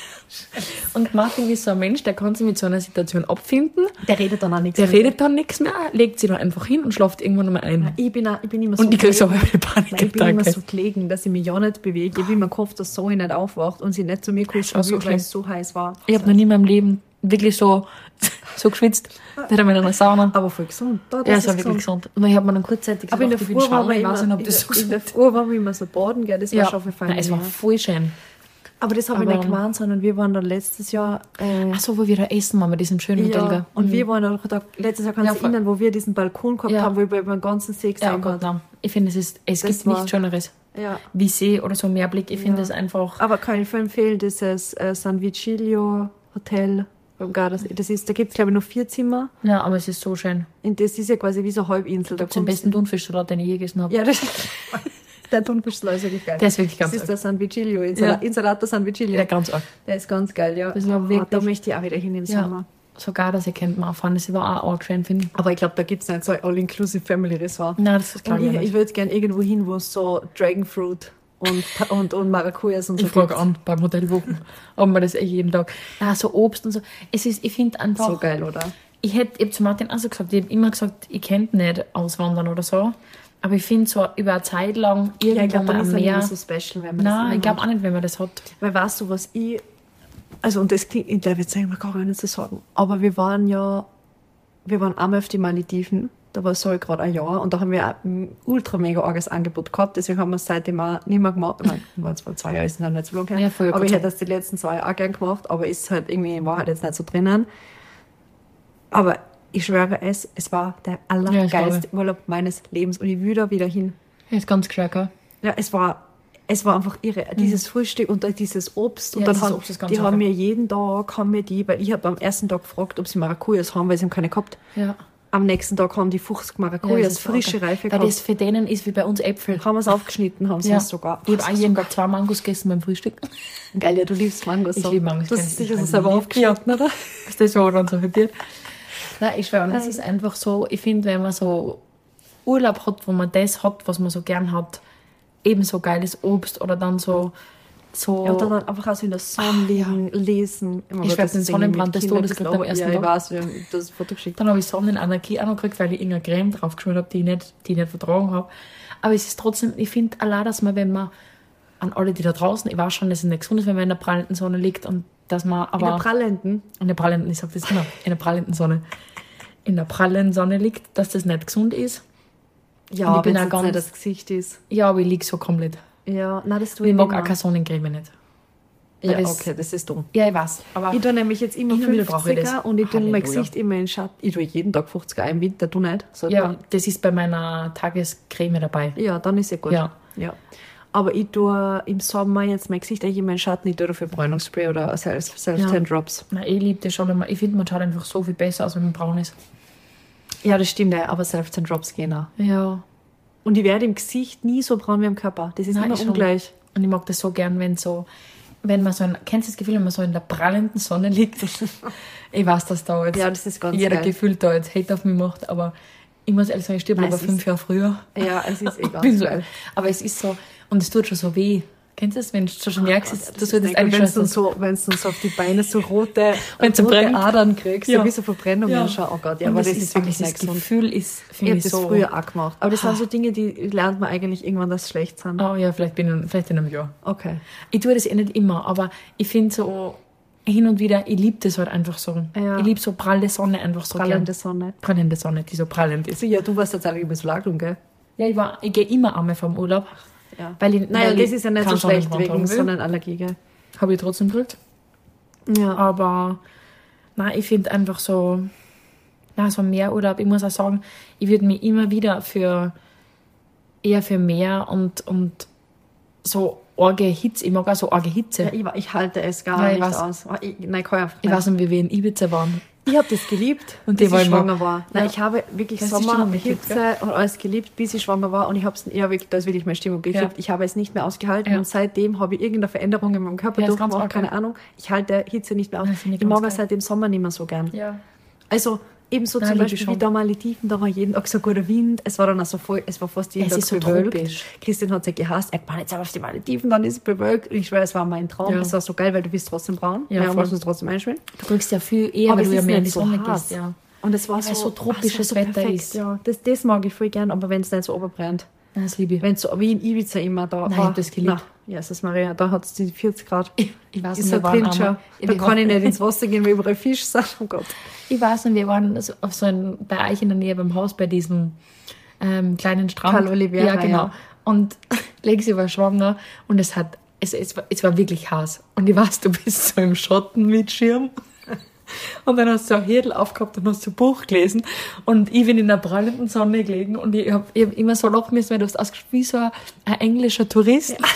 Und Martin ist so ein Mensch, der kann sich mit so einer Situation abfinden. Der redet dann auch nichts Der mehr. redet dann nichts mehr, legt sich dann einfach hin und schlaft irgendwann einmal ein. Ich bin, auch, ich bin immer so Und ich krieg so gelegen. eine Nein, ich bin immer Panikattacke. so gelegen, dass ich mich ja nicht bewege. Ich habe immer gehofft, dass Zoe nicht aufwacht und sie nicht zu mir kuscheln Auch so will, weil schlimm. es so heiß war. Ich habe noch nie in meinem Leben wirklich so, so geschwitzt. Da haben wir in einer Sauna. Aber voll gesund. Da, das Ja, ist es war wirklich gesund. Und ich habe mir dann kurzzeitig Aber in gedacht, der ich bin Früh waren schwanger, wir ich weiß nicht, immer, ob in das der, so in der gesund ist. Früh waren wir immer so baden, gell? Das war Ja, schon für fein. nein, es war voll schön. Aber das habe ich Aber- nicht gemeint, sondern wir waren da letztes Jahr. Äh, Ach so, wo wir da essen waren, bei diesem schönen Hotel. ja, gell? und Mhm. wir waren da, da letztes Jahr, kannst Ja, du voll. erinnern, wo wir diesen Balkon gehabt Ja. haben, wo wir über den ganzen See Ja, gesehen oh Gott, haben. nein. Ich finde, es, ist, es Das gibt war- nichts Schöneres. Ja. Wie See oder so Meerblick. Ich finde Ja. es einfach... Aber kann ich voll empfehlen, dieses äh, San Vigilio Hotel beim Gardasee. Das ist, da gibt es, glaube ich, noch vier Zimmer. Ja, aber es ist so schön. Und das ist ja quasi wie so eine Halbinsel. Da Das ist den kommst- besten Thunfischsalat, den ich je gegessen habe. Ja, das der Thunfischsalat ist wirklich geil. Der ist wirklich Das ganz ist arg. der San Vigilio, Insala- Ja. Insalata San Vigilio. Ja, ganz arg. Der ist ganz geil, ja. Das war Ah, wirklich- da möchte ich auch wieder hin im Ja. Sommer. Sogar das kennt man auch fahren. Das war auch arg schön, finde ich. Aber ich glaube, da gibt es nicht so ein All-Inclusive Family Resort. Nein, das ist Und glaube ich ich, ich nicht. würde gerne irgendwo hin, wo es so Dragonfruit und, und, und Maracujas und so Ich frage gibt. an beim Hotelwochen, ob man das eh jeden Tag. Ja, so Obst und so. Es ist, ich finde einfach. So geil, oder? Ich hätte, ich habe zu Martin auch so gesagt, ich habe immer gesagt, ich könnte nicht auswandern oder so. Aber ich finde so über eine Zeit lang Ja, ich irgendwann glaube, mal dann ist es mehr. nicht mehr so special, wenn man das Nein, nicht ich glaube hat. auch nicht, wenn man das hat. Weil weißt du, was ich... Also, und das klingt... Ich glaube, jetzt sagen wir gar nicht zu sagen. Aber wir waren ja... Wir waren einmal auf die Malediven. Da war so gerade ein Jahr. Und da haben wir auch ein ultra mega arges Angebot gehabt. Deswegen haben wir es seitdem auch nicht mehr gemacht. Ich meine, war zwar zwei Jahre, ist noch nicht so lange her. Ja, voll, aber Gott ich sei hätte das die letzten zwei Jahre auch gern gemacht. Aber ist halt irgendwie... War halt jetzt nicht so drinnen. Aber ich schwöre es, es war der Ja, allergeilste ich Urlaub meines Lebens. Und ich will da wieder hin. Ja, ist ganz gescheit, gell? Ja, es war, es war einfach irre. Dieses Frühstück und dann dieses Obst. Und Ja, dann dieses haben, Obst ist ganz die lecker. haben mir jeden Tag, haben mir die, weil ich habe am ersten Tag gefragt, ob sie Maracujas haben, weil sie haben keine gehabt. Ja. Am nächsten Tag haben die fünfzig Ja, Maracujas, das ist frische arg. Reife Weil gehabt. das für denen ist wie bei uns Äpfel. Haben wir es aufgeschnitten, haben sie Ja. es sogar. Ich habe auch jeden Tag zwei Mangos gegessen beim Frühstück. Geil, ja, du liebst Mangos. Ich so. liebe Mangos. Du kenn hast ich. sicher Ich so kann selber die aufgeschnitten, oder? Ist das so dann so für dir? Nein, ich schwöre, es ist einfach so, ich finde, wenn man so Urlaub hat, wo man das hat, was man so gern hat, eben so geiles Obst oder dann so, so Ja, und dann einfach auch so in der Sonne liegen, lesen. Immer Ich Gott, werd das den ist irgendwie Sonnenbrand mit des Kindern Todes ein bisschen gekriegt am aber- ersten Ja, ich Tag. weiß, wir haben das Foto geschickt. Dann habe ich Sonnenenergie auch noch gekriegt, weil ich irgendeine Creme draufgeschmiert habe, die ich nicht, die ich nicht vertragen habe. Aber es ist trotzdem, ich finde allein, dass man, wenn man an alle, die da draußen, ich weiß schon, dass es nicht gesund ist, wenn man in der prallenden Sonne liegt und dass man In der aber Prallenden. in der prallenden, ich sag das immer, in der prallenden Sonne, in der prallen Sonne liegt, dass das nicht gesund ist. Ja, ich bin wenn auch es ganz- nicht das Gesicht ist. Ja, aber ich liege so komplett. Ja, nein, das tue Ich ich mag nicht auch keine Sonnencreme nicht. Ja, Weil das- okay, das ist dumm. Ja, ich weiß, aber Ich tue nämlich jetzt immer Hin und wieder brauche ich fünfziger das. und ich tue mein Halleluja. Gesicht immer in Schatten. Ich tue jeden Tag fünfziger im Winter, du nicht. Sollte ja, man- das ist bei meiner Tagescreme dabei. ja, dann ist ja gut. Ja. Ja. Aber ich tue im Sommer jetzt mein Gesicht eigentlich immer in Schatten. Ich tue dafür Bräunungsspray oder Self- Self-Tan-Drops. Nein, ich liebe das schon immer. Ich finde, man schaut einfach so viel besser aus, wenn man braun ist. Ja. das stimmt, ja, aber Self-Tan-Drops gehen auch. Ja. Und ich werde im Gesicht nie so braun wie am Körper. Das ist Nein, immer ich schon. ungleich. Und ich mag das so gern, wenn so, wenn man so ein, kennst du das Gefühl, wenn man so in der prallenden Sonne liegt? Ich weiß, dass da jetzt Ja, das ist ganz jeder geil. gefühlt da jetzt Hate auf mich macht, aber ich muss ehrlich sagen, ich stirb Nein, lieber es fünf ist- Jahre früher. Ja, es ist eh Ich ganz bin so, geil. aber es ist so, und es tut schon so weh. Kennst du das, wenn du schon merkst, Ja, du solltest wenn eigentlich du schon so, wenn du so auf die Beine so rote, Wenn's so rote brennt. Adern kriegst, Ja. so wie so Verbrennungen Ja. schon. Oh Gott, ja, Und aber das das ist wirklich das nicht gesund. Gefühl ist für Ich habe mich das so. früher auch gemacht. Aber das Ah. sind so Dinge, die lernt man eigentlich irgendwann, dass sie schlecht sind. Oh ja, vielleicht bin ich, vielleicht in einem Jahr. Okay. Ich tue das eh nicht immer, aber ich finde so hin und wieder, ich liebe das halt einfach so. Ja. Ich liebe so pralle Sonne einfach so Prallende gern. Sonne. Prallende Sonne, die so prallend ist. So, ja, du warst tatsächlich über Solarglum, gell? Ja, ich, war, ich gehe immer einmal vom Urlaub, Ja. weil ich, Naja, weil das ich ist ja nicht so keinen schlecht Sonnenbrand wegen haben will. Sonnenallergie, gell? Habe ich trotzdem gekriegt. Ja. Aber nein, ich finde einfach so, na, so Meerurlaub, ich muss auch sagen, ich würde mich immer wieder für eher für Meer und, und so arge Hitze, ich mag auch so arge Hitze. Ja, ich, war- ich halte es gar Ja, ich nicht weiß. aus. Ich, nein, kann ich einfach Ich nicht. weiß nicht, wie wir in Ibiza waren. Ich habe das geliebt, Und bis die war ich immer- schwanger war. Nein, Ja. ich habe wirklich Das ist Sommer, schon wichtig, Hitze und alles geliebt, bis ich schwanger war. Und ich habe es, ja, wirklich, da ist wirklich meine Stimmung gekriegt. Ja. Ich habe es nicht mehr ausgehalten. Ja. Und seitdem habe ich irgendeine Veränderung in meinem Körper Ja, ist ganz durchgemacht. arg, Keine ja. Ahnung. Ich halte Hitze nicht mehr aus. Ja, finde ich ich mag ganz es geil. seit dem Sommer nicht mehr so gern. Ja. Also ebenso Nein, zum liebe Beispiel ich wie schon. da Malediven, da war jeden Tag so ein guter Wind. Es war dann also voll, es war fast jeden Es Tag ist so bewölkt. tropisch. Christian hat sich gehasst, er kann jetzt aber auf die Malediven, dann ist es bewölkt. Und ich schwöre, es war mein Traum. Ja. Es war so geil, weil du bist trotzdem braun. Ja, Ja, voll. musst du trotzdem einschwimmen. Du kriegst ja viel eher, Aber weil es du ja ist mehr in die nicht so Sonne heiß. gehst. Ja. Und es war Ja, weil so, so tropisches es war Wetter perfekt, ist. Ja, das, das mag ich voll gern, aber wenn es nicht so oberbrennt. Das liebe ich. Wenn so wie in Ibiza immer da Nein, ich war. hab das geliebt. Na, Jesus Maria, da hat es die vierzig Grad. Ich, ich weiß Ist nicht, so wir waren drin schon. einmal- Da wir kann waren- ich nicht ins Wasser gehen, weil überall Fisch sind. Oh Gott. Ich weiß nicht, wir waren so auf so ein, bei euch in der Nähe beim Haus bei diesem ähm, kleinen Strand. Cal Oliveira, Ja, genau. ja. Und Lexi war schwanger und es hat, es, es, war, es war wirklich heiß. Und ich weiß, du bist so im Schatten mit Schirm. Und dann hast du ein Hirdel aufgehabt und hast du ein Buch gelesen. Und ich bin in der prallenden Sonne gelegen und ich habe hab immer so lachen müssen, weil du hast ausgeschaut wie so ein, ein englischer Tourist. Ja.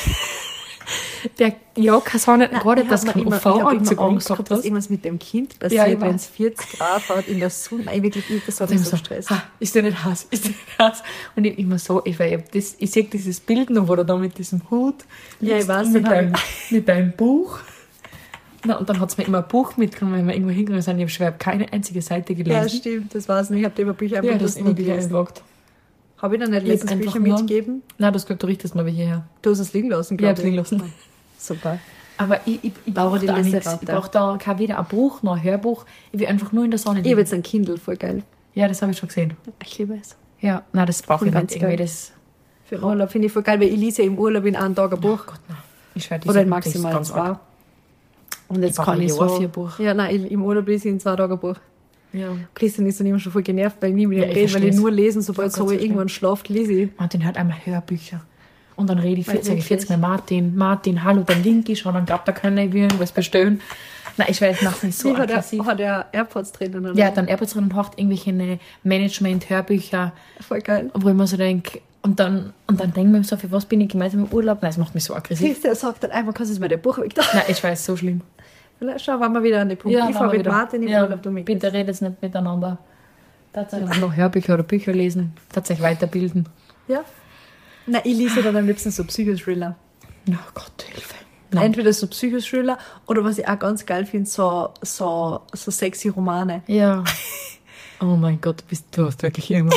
Der ja keine Sonne, gerade das kein U V-Anzug Angst gehabt gehabt, dass hast. irgendwas mit dem Kind Ja, passiert, ich wenn weiß. es vierzig Grad hat in der Sonne. Nein, wirklich nicht, das hat Und mich ich so so, gestresst. ah, ist der nicht heiß? Ist der nicht heiß? Und ich immer so, ich, ich, das, ich sehe dieses Bild noch, wo du da mit diesem Hut Ja, ich weiß, mit dann hab deinem, mit deinem Buch. Na, und dann hat es mir immer ein Buch mitgenommen, wenn wir irgendwo hingegangen sind. Ich habe schwer keine einzige Seite Ja, gelesen. stimmt, das war's nicht. Ich habe immer Bücher einfach Ja, bloß das immer nie Bücher gelesen. entwagt. Habe ich dann nicht Ich hab letztens einfach Bücher nur- mitgegeben? Nein, du hast gesagt, du richtest mal welche her. Du hast es liegen lassen, Ich glaube hab's liegen lassen. Super. Aber ich, ich, ich brauche die da nichts. Leserate. Ich brauche da kein weder ein Buch noch ein Hörbuch. Ich will einfach nur in der Sonne Ich liegen. habe jetzt ein Kindle, voll geil. Ja, das habe ich schon gesehen. Ich liebe es. Ja, nein, das brauche ich Voll nicht. ganz Irgendwie geil. das... Für Urlaub finde ich voll geil, weil ich lese ja im Urlaub in einem Tag ein Buch. Oh Gott, nein. Ich schwör, Oder in das ist maximal ganz zwei. arg. Und jetzt brauche kann ein ich Jahr so... für ein Buch. Ja, nein, ich- im Urlaub lese ich in zwei Tagen ein Buch. Ja. Christian ist dann immer schon voll genervt, weil ich nie mit ihm Ja, ich rede, weil ich versteh's. nur lesen, sobald Ja, so Gott sei irgendwann schlaft, lese ich. Martin hört einmal Hörbücher. Und dann rede ich Weil vierzig, sage ich wirklich- vierzig Mal Martin, Martin, hallo, der Link ist schon, dann glaubt er, kann ich irgendwas bestellen. Nein, ich weiß, macht mich so Wie hat er, aggressiv. hat er AirPods drinnen? Oder? Ja, dann AirPods drin und hört irgendwelche Management-Hörbücher, Voll geil. wo ich mir so denke, und dann, und dann denke ich mir so, für was bin ich gemeinsam im Urlaub? Nein, es macht mich so aggressiv. Siehst du, er sagt dann einfach, kannst du mir dein Buch weg da? Nein, ich weiß, so schlimm. Vielleicht schauen wir mal wieder an den Punkt. ich machen fahre wir mit wieder. Martin im ja, Urlaub, du mit. bitte redet jetzt nicht miteinander. Tatsächlich noch Hörbücher oder Bücher lesen, tatsächlich weiterbilden. Ja. Nein, ich lese dann am liebsten so Psychothriller. Na Gott, Hilfe. Nein. Entweder so Psychothriller oder was ich auch ganz geil finde, so, so, so sexy Romane. Ja. Oh mein Gott, du, bist, du hast wirklich irgendwas.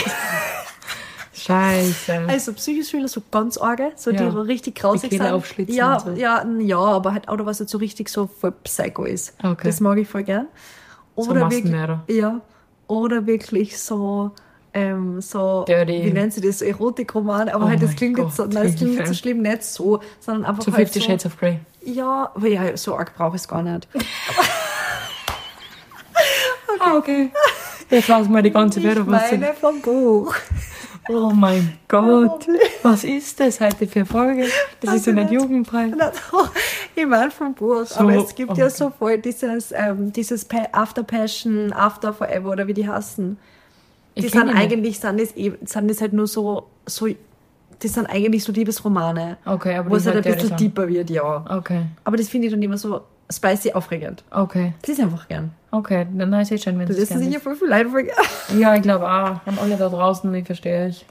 Scheiße. Also Psychothriller, so ganz arge, so Ja. die richtig grausig Die Kehle sind. aufschlitzen Ja, und so. ja, n- ja, aber halt auch was halt so richtig so voll Psycho ist. Okay. Das mag ich voll gern. So Oder wirklich, Massenmörder. ja, oder wirklich so, ähm, so, Dirty. wie nennt sie das, Erotikromane, aber Oh halt, das mein klingt jetzt so, Gott, nein, das klingt nicht so Hilfe. schlimm, nicht so, sondern einfach So halt Fifty so, Shades of Grey. ja, aber ja, so arg brauche ich es gar nicht. Ah, okay. Jetzt lassen wir die ganze Welt Ich auf was meine vom Buch. Oh mein Gott. Was ist das heute für eine Folge? Das Weiß ist ja ich nicht nicht. jugendfrei. Na, doch, ich meine vom Buch, So, aber es gibt oh ja mein so voll dieses, ähm, dieses Pa- After Passion, After Forever oder wie die heißen. Die Ich kenn sind die nicht. eigentlich, sind das, eh- sind das halt nur so, so, die sind eigentlich so Liebesromane, Okay, aber wo die es halt ein hört ja bisschen das an. deeper wird, ja. Okay, Aber das finde ich dann immer so spicy aufregend. okay, Das ist einfach gern. okay. Dann ist es schön, wenn Das es ist gerne sicher ist. voll viel Leute voll gern. Ja, ich glaube auch. Und alle da draußen, ich verstehe euch.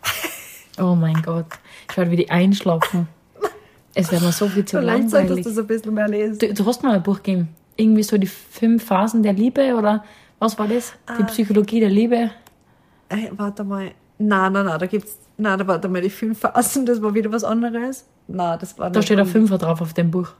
Oh mein Gott. Ich werde wieder einschlafen. Es wäre mir so viel zu So langsam, dass langweilig. du so ein bisschen mehr lest. Du, du hast mal ein Buch gegeben. Irgendwie so die fünf Phasen der Liebe oder was war das? Die Ah. Psychologie der Liebe. Ey, warte mal. Nein, nein, nein, da gibt's, nein, da warte mal, die fünf Phasen, das war wieder was anderes. Nein, das war Da nicht. steht ein Fünfer drauf auf dem Buch.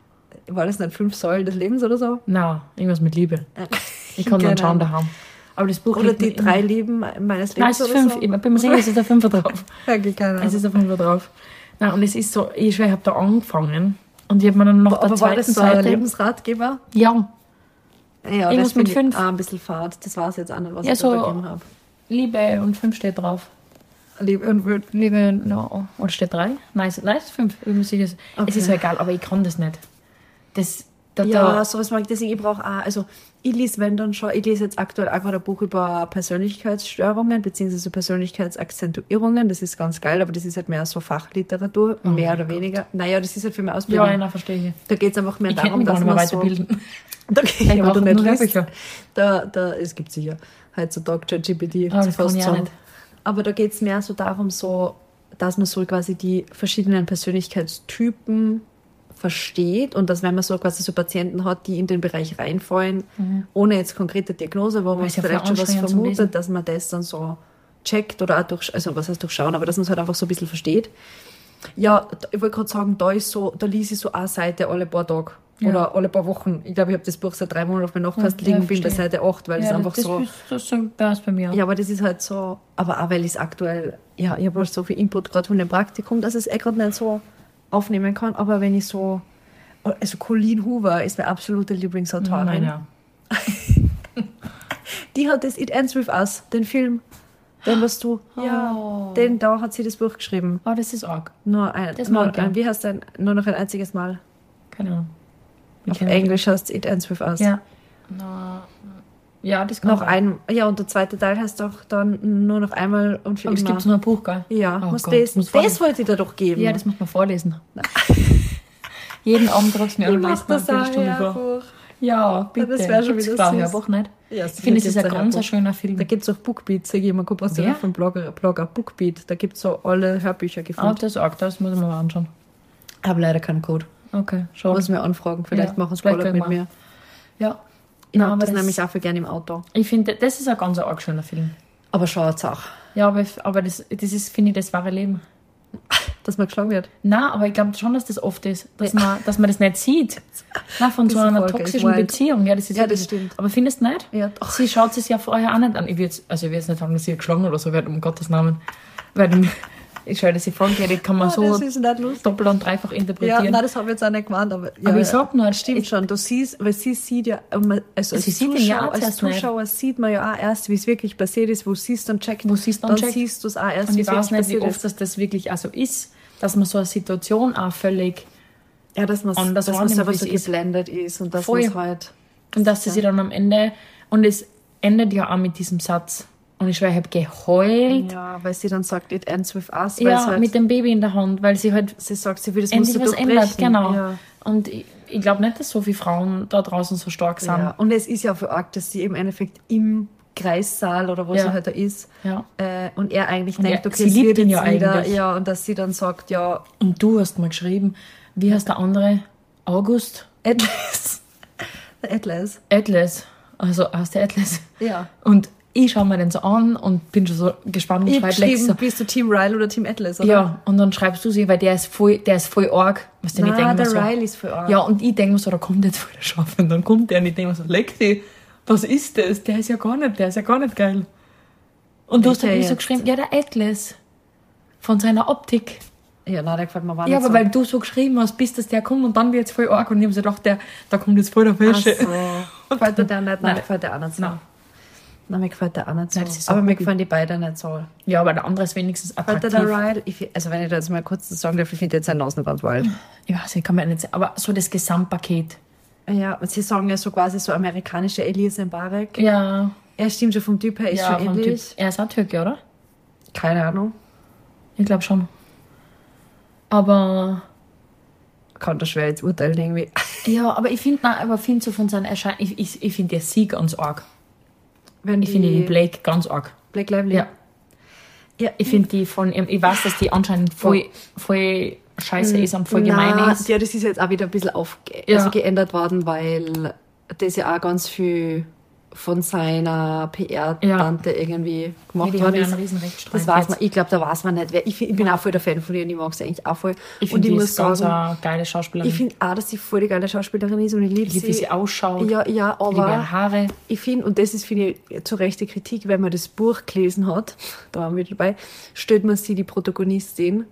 War das nicht fünf Säulen des Lebens oder so? Na, irgendwas mit Liebe. Ich kann dann Keine schauen Ahnung. daheim. Aber das Buch Oder liegt die mir drei immer- Leben meines Nein, Lebens es ist oder fünf. so? Ich bin mir sicher, es ist ein Fünfer drauf. Okay, keine Es Ahnung. ist ein Fünfer drauf. Nein, und es ist so, ich schwör, ich habe da angefangen und ich habe mir dann nach der Aber war zweiten das so ein Seite... Lebensratgeber? Ja, Ja, Irgendwas das mit mit fünf. Ah, ein bisschen fad. Das war es jetzt auch nicht, was Ja, ich so- da gegeben habe. Liebe und fünf steht drauf. Liebe und Wut. Liebe, no. Oder steht drei? Nein, es- nein, es ist fünf. Ich bin mir sicher. Es Okay. ist ja egal, aber ich kann das nicht. Das, da, Ja, da, sowas mag ich. Deswegen, ich brauche auch, also ich lese, wenn dann schon, ich lese jetzt aktuell auch gerade ein Buch über Persönlichkeitsstörungen beziehungsweise Persönlichkeitsakzentuierungen. Das ist ganz geil, aber das ist halt mehr so Fachliteratur, Oh mehr mein oder Gott. weniger. Naja, das ist halt für meine Ausbildung. ja, nein, verstehe ich. Da geht es einfach mehr Ich könnte darum, mich gar dass nicht mehr man so... weiterbilden. Da Ich aber brauche du nicht nur liest. Hörbücher. Da, da, es gibt sicher heutzutage ChatGPT Ah, zu das kann fast ich auch sagen. nicht. Aber da geht es mehr so darum, so, dass man so quasi die verschiedenen Persönlichkeitstypen versteht und dass wenn man so quasi so Patienten hat, die in den Bereich reinfallen, ohne jetzt konkrete Diagnose, wo man Weil es ja vielleicht voll schon was anstrengend zum Lesen. vermutet, dass man das dann so checkt oder auch durch, also was heißt durchschauen, aber dass man es halt einfach so ein bisschen versteht. Ja, da- ich wollte gerade sagen, da ist so, da lese ich so eine Seite alle paar Tage. Ja. Oder alle paar Wochen. Ich glaube, ich habe das Buch seit drei Monaten auf meinem Nachkast Ja, liegen, ja, bin bei verstehe. Seite acht, weil es Ja, einfach das, so... Das, das, das, das ist bei mir auch. Ja, aber das ist halt so... Aber auch, weil ich es aktuell... Ja, ich habe halt so viel Input gerade von dem Praktikum, dass ich es eh gerade nicht so aufnehmen kann. Aber wenn ich so... Also Colleen Hoover ist meine absolute Lieblingsautorin. Nein, ja. Die hat das It Ends With Us, den Film. Den, was du... Ja, Oh. den, da hat sie das Buch geschrieben. Oh, das ist arg. Nur ein... Das nur mag ich. ein wie heißt der? Nur noch ein einziges Mal. Keine Ahnung. Ich Auf kenn- Englisch heißt It Ends With Us. Ja. Na, ja, das kann Noch sein. ein... Ja, und der zweite Teil heißt auch dann nur noch einmal und für Aber es immer. gibt noch ein Buch, gell? Ja, Oh muss Gott, das, muss das vorlesen. wollte ich dir doch geben. Ja, das muss man vorlesen. Jeden Abend trotzdem ich eine mach das auch, Stunde ja, vor. vor. Ja, bitte. das wär schon Gibt's wieder klar, süß. Hörbuch nicht. Ja, Ich finde, es ist ein gibt's ganz Hörbuch. schöner Film. Da gibt es auch Bookbeat, sag ich immer, kommt Wer? vom Blogger, Blogger Bookbeat. Da gibt es so alle Hörbücher Ah, gefunden. das ist arg, das muss ich mir mal anschauen. Ich habe leider keinen Code. Okay, schon. Muss mir anfragen, vielleicht Ja, machen sie vielleicht Collab können mit wir. mir. Ja. Ich Nein, habe aber das, nämlich auch für gerne im Auto. Ich finde, das ist ein ganz arg schöner Film. Aber schaut's auch, Ja, aber, aber das, das ist, finde ich, das wahre Leben. dass man geschlagen wird. Nein, aber ich glaube schon, dass das oft ist, dass, man, dass man das nicht sieht. Nein, von so Diese einer Folge ist toxischen wild. Beziehung. Ja, das ist Ja, wirklich- das stimmt. Aber findest du nicht? Ja, doch. Sie schaut es ja vorher auch nicht an. Ich will jetzt, also ich will jetzt nicht sagen, dass sie geschlagen oder so wird, um Gottes Namen. Weil dann, ich schaue, dass sie Folge, die kann man so das ist nicht lustig. doppelt und dreifach Ja, interpretieren. nein, das habe ich jetzt auch nicht gemeint. Aber, ja, aber ich sag nur, stimmt ich- schon. Du siehst, weil sie sieht ja, also als, Sie sieht ihn ja Zuschauer, auch als zuerst nicht. Zuschauer sieht man ja auch erst, wie es wirklich passiert ist, wo sie es dann checkt. Wo sie's dann dann checkt. siehst du es auch erst, Und wie ich es weiß wirklich nicht, wie passiert oft ist. dass das wirklich auch so ist, dass man so eine Situation auch völlig... Ja, dass man anders dass man wahrnimmt, selber wie so es ist. geblendet ist und dass Voll. man es halt... Und dass sie sich dann am Ende... Und es endet ja auch mit diesem Satz. Und ich schwöre, ich habe geheult. Ja, weil sie dann sagt, it ends with us. weil Ja, es halt, mit dem Baby in der Hand, weil sie halt sie sagt, sie will das endlich Muster was ändert. durchbrechen. Genau. Ja. Und ich, ich glaube nicht, dass so viele Frauen da draußen so stark sind. Ja. Und es ist ja auch für arg, dass sie im Endeffekt im Kreissaal oder wo Ja. sie halt da ist Ja. äh, und er eigentlich Und denkt, er- okay, sie es liebt wird ihn jetzt ja wieder, eigentlich. ja, und dass sie dann sagt, ja, Und du hast mal geschrieben, wie heißt der andere? August? Atlas. Atlas. Atlas. Also heißt der Atlas. Ja. Und ich schaue mir den so an und bin schon so gespannt und Ich habe schreibe geschrieben, so. bist du Team Ryle oder Team Atlas, oder? Ja, und dann schreibst du sie, weil der ist voll, der ist voll arg. Was denn ich Nein, denke der mir so, Ryle ist für arg. ja, und ich denke mir so, da kommt jetzt voll der Schaf und dann kommt der und ich denke mir so, Lexi, was ist das? Der ist ja gar nicht, der ist ja gar nicht geil. Und du hast Welcher halt wie so jetzt? geschrieben, ja, der Atlas. Von seiner Optik. Ja, nein, der gefällt mir gar Ja, nicht aber so. weil du so geschrieben hast, bis dass der kommt und dann wird es voll arg und ich habe so gedacht, der, da kommt jetzt voll der Ach Wäsche. so. Gefällt dir der nicht? Nein, Nein. mir gefällt der auch nicht so. Nein. Nein, mir gefällt der auch nicht so. Nein, das ist so aber mir gut. gefallen die beiden nicht so. Ja, aber der andere ist wenigstens Gefällt dir attraktiv. der Ryle? Ich, find- also wenn ich da jetzt mal kurz sagen darf, ich finde jetzt seinen Nase nicht ganz wild. Ich weiß, ich kann mir nicht sagen, aber so das Gesamtpaket. Ja, und sie sagen ja so quasi so amerikanische Elias Mbarek. Ja, Er stimmt schon vom Typ her, ist ja schon vom Typ. ähnlich. Er ist auch Türke, oder? Keine Ahnung. Ich glaube schon. Aber Kann das schwer jetzt urteilen irgendwie. ja, aber ich finde, aber find so von seinen Erscheinungen, ich, ich, ich finde der sie ganz arg. Wenn Ich finde den Blake ganz arg. Blake Lively. Ja. Ja, Ich finde die von ihm, ich weiß, dass die anscheinend voll, voll scheiße ist und voll gemein Nein, ist. Ja, das ist jetzt auch wieder ein bisschen aufge Ja. also geändert worden, weil das ja auch ganz viel von seiner P R-Tante irgendwie Ja, gemacht die haben worden ja ist. einen riesen Rechtsstreit Das weiß jetzt. man, ich glaube, da weiß man nicht. Wer. Ich, find- ich bin auch voll der Fan von ihr und ich mag sie eigentlich auch voll. Ich und finde, ich die muss ist ganz sagen, eine geile Schauspielerin. ich finde auch, dass sie voll die geile Schauspielerin ist und ich liebe Ich liebe, wie sie ausschaut. Ja, ja, Ich liebe ihre aber Haare. ich finde, und das ist, finde ich, zu Recht die Kritik, wenn man das Buch gelesen hat, da waren wir dabei, stellt man sie die Protagonistin,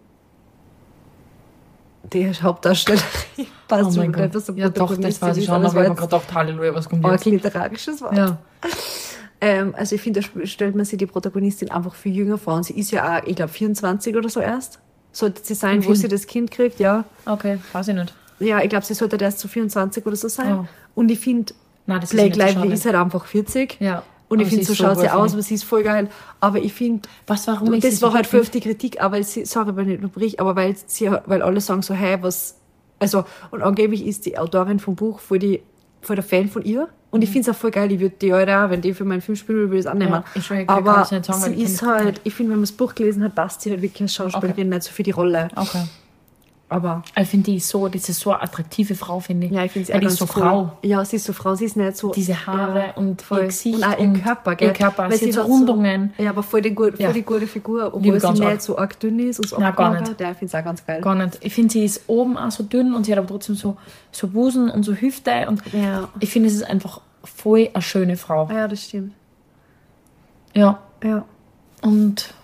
die Hauptdarstellerin, passt Oh schon mein nicht, Gott. dass sie Ja, doch, das Protagonistin weiß ich ist, schon, aber das aber ich war habe mir gerade gedacht, Halleluja, was kommt jetzt jetzt? ein literarisches Wort. Ja. Ähm, also ich finde, da stellt man sich die Protagonistin einfach viel jünger vor. Und sie ist ja auch, ich glaube, vierundzwanzig oder so erst. Sollte sie sein, Im wo Film? sie das Kind kriegt, ja. Okay, weiß ich nicht. Ja, ich glaube, sie sollte erst so vierundzwanzig oder so sein. Oh. Und ich finde, Nein, das Blake ist mir zu Lively schade. ist halt einfach vierzig. Ja. Und ich Aber finde, sie so ist so schaut sie gut, aus, finde aber sie ist voll geil. Aber ich finde, Was, warum ich das sie war so halt gut voll auf die Kritik, aber sie, sorry, wenn ich unterbrich, aber weil sie, weil alle sagen so, hey, was, also, und angeblich ist die Autorin vom Buch voll die, voll der Fan von ihr. Und ich finde es auch voll geil, ich würde die halt auch, wenn die für meinen Film spielen will, würde ich es annehmen. Ja, ich schwöre, ich kann aber es nicht sagen, weil sie ich ist kenn die halt, ich finde, wenn man das Buch gelesen hat, passt sie halt wirklich als Schauspielerin Okay. nicht so für die Rolle. Okay. Aber Ich finde, die ist so, das ist so eine attraktive Frau, finde ich. ja, ich finde sie Weil auch die ganz ist so cool. Frau. Ja, sie ist so Frau, sie ist nicht so... Diese Haare ja, und voll. ihr Gesicht und auch ihr Körper, gell? Ihr Körper, Weil sie hat so hat Rundungen. ja, aber voll die, gut, voll Ja. die gute Figur, Liebe obwohl sie ganz nicht arg. so arg dünn ist und so Nein, gar abgemagert. nicht. Ja, ich finde es auch ganz geil. Gar nicht. Ich finde, sie ist oben auch so dünn und sie hat aber trotzdem so, so Busen und so Hüfte. Und Ja. ich finde, es ist einfach voll eine schöne Frau. Ja, das stimmt. Ja. Ja. Und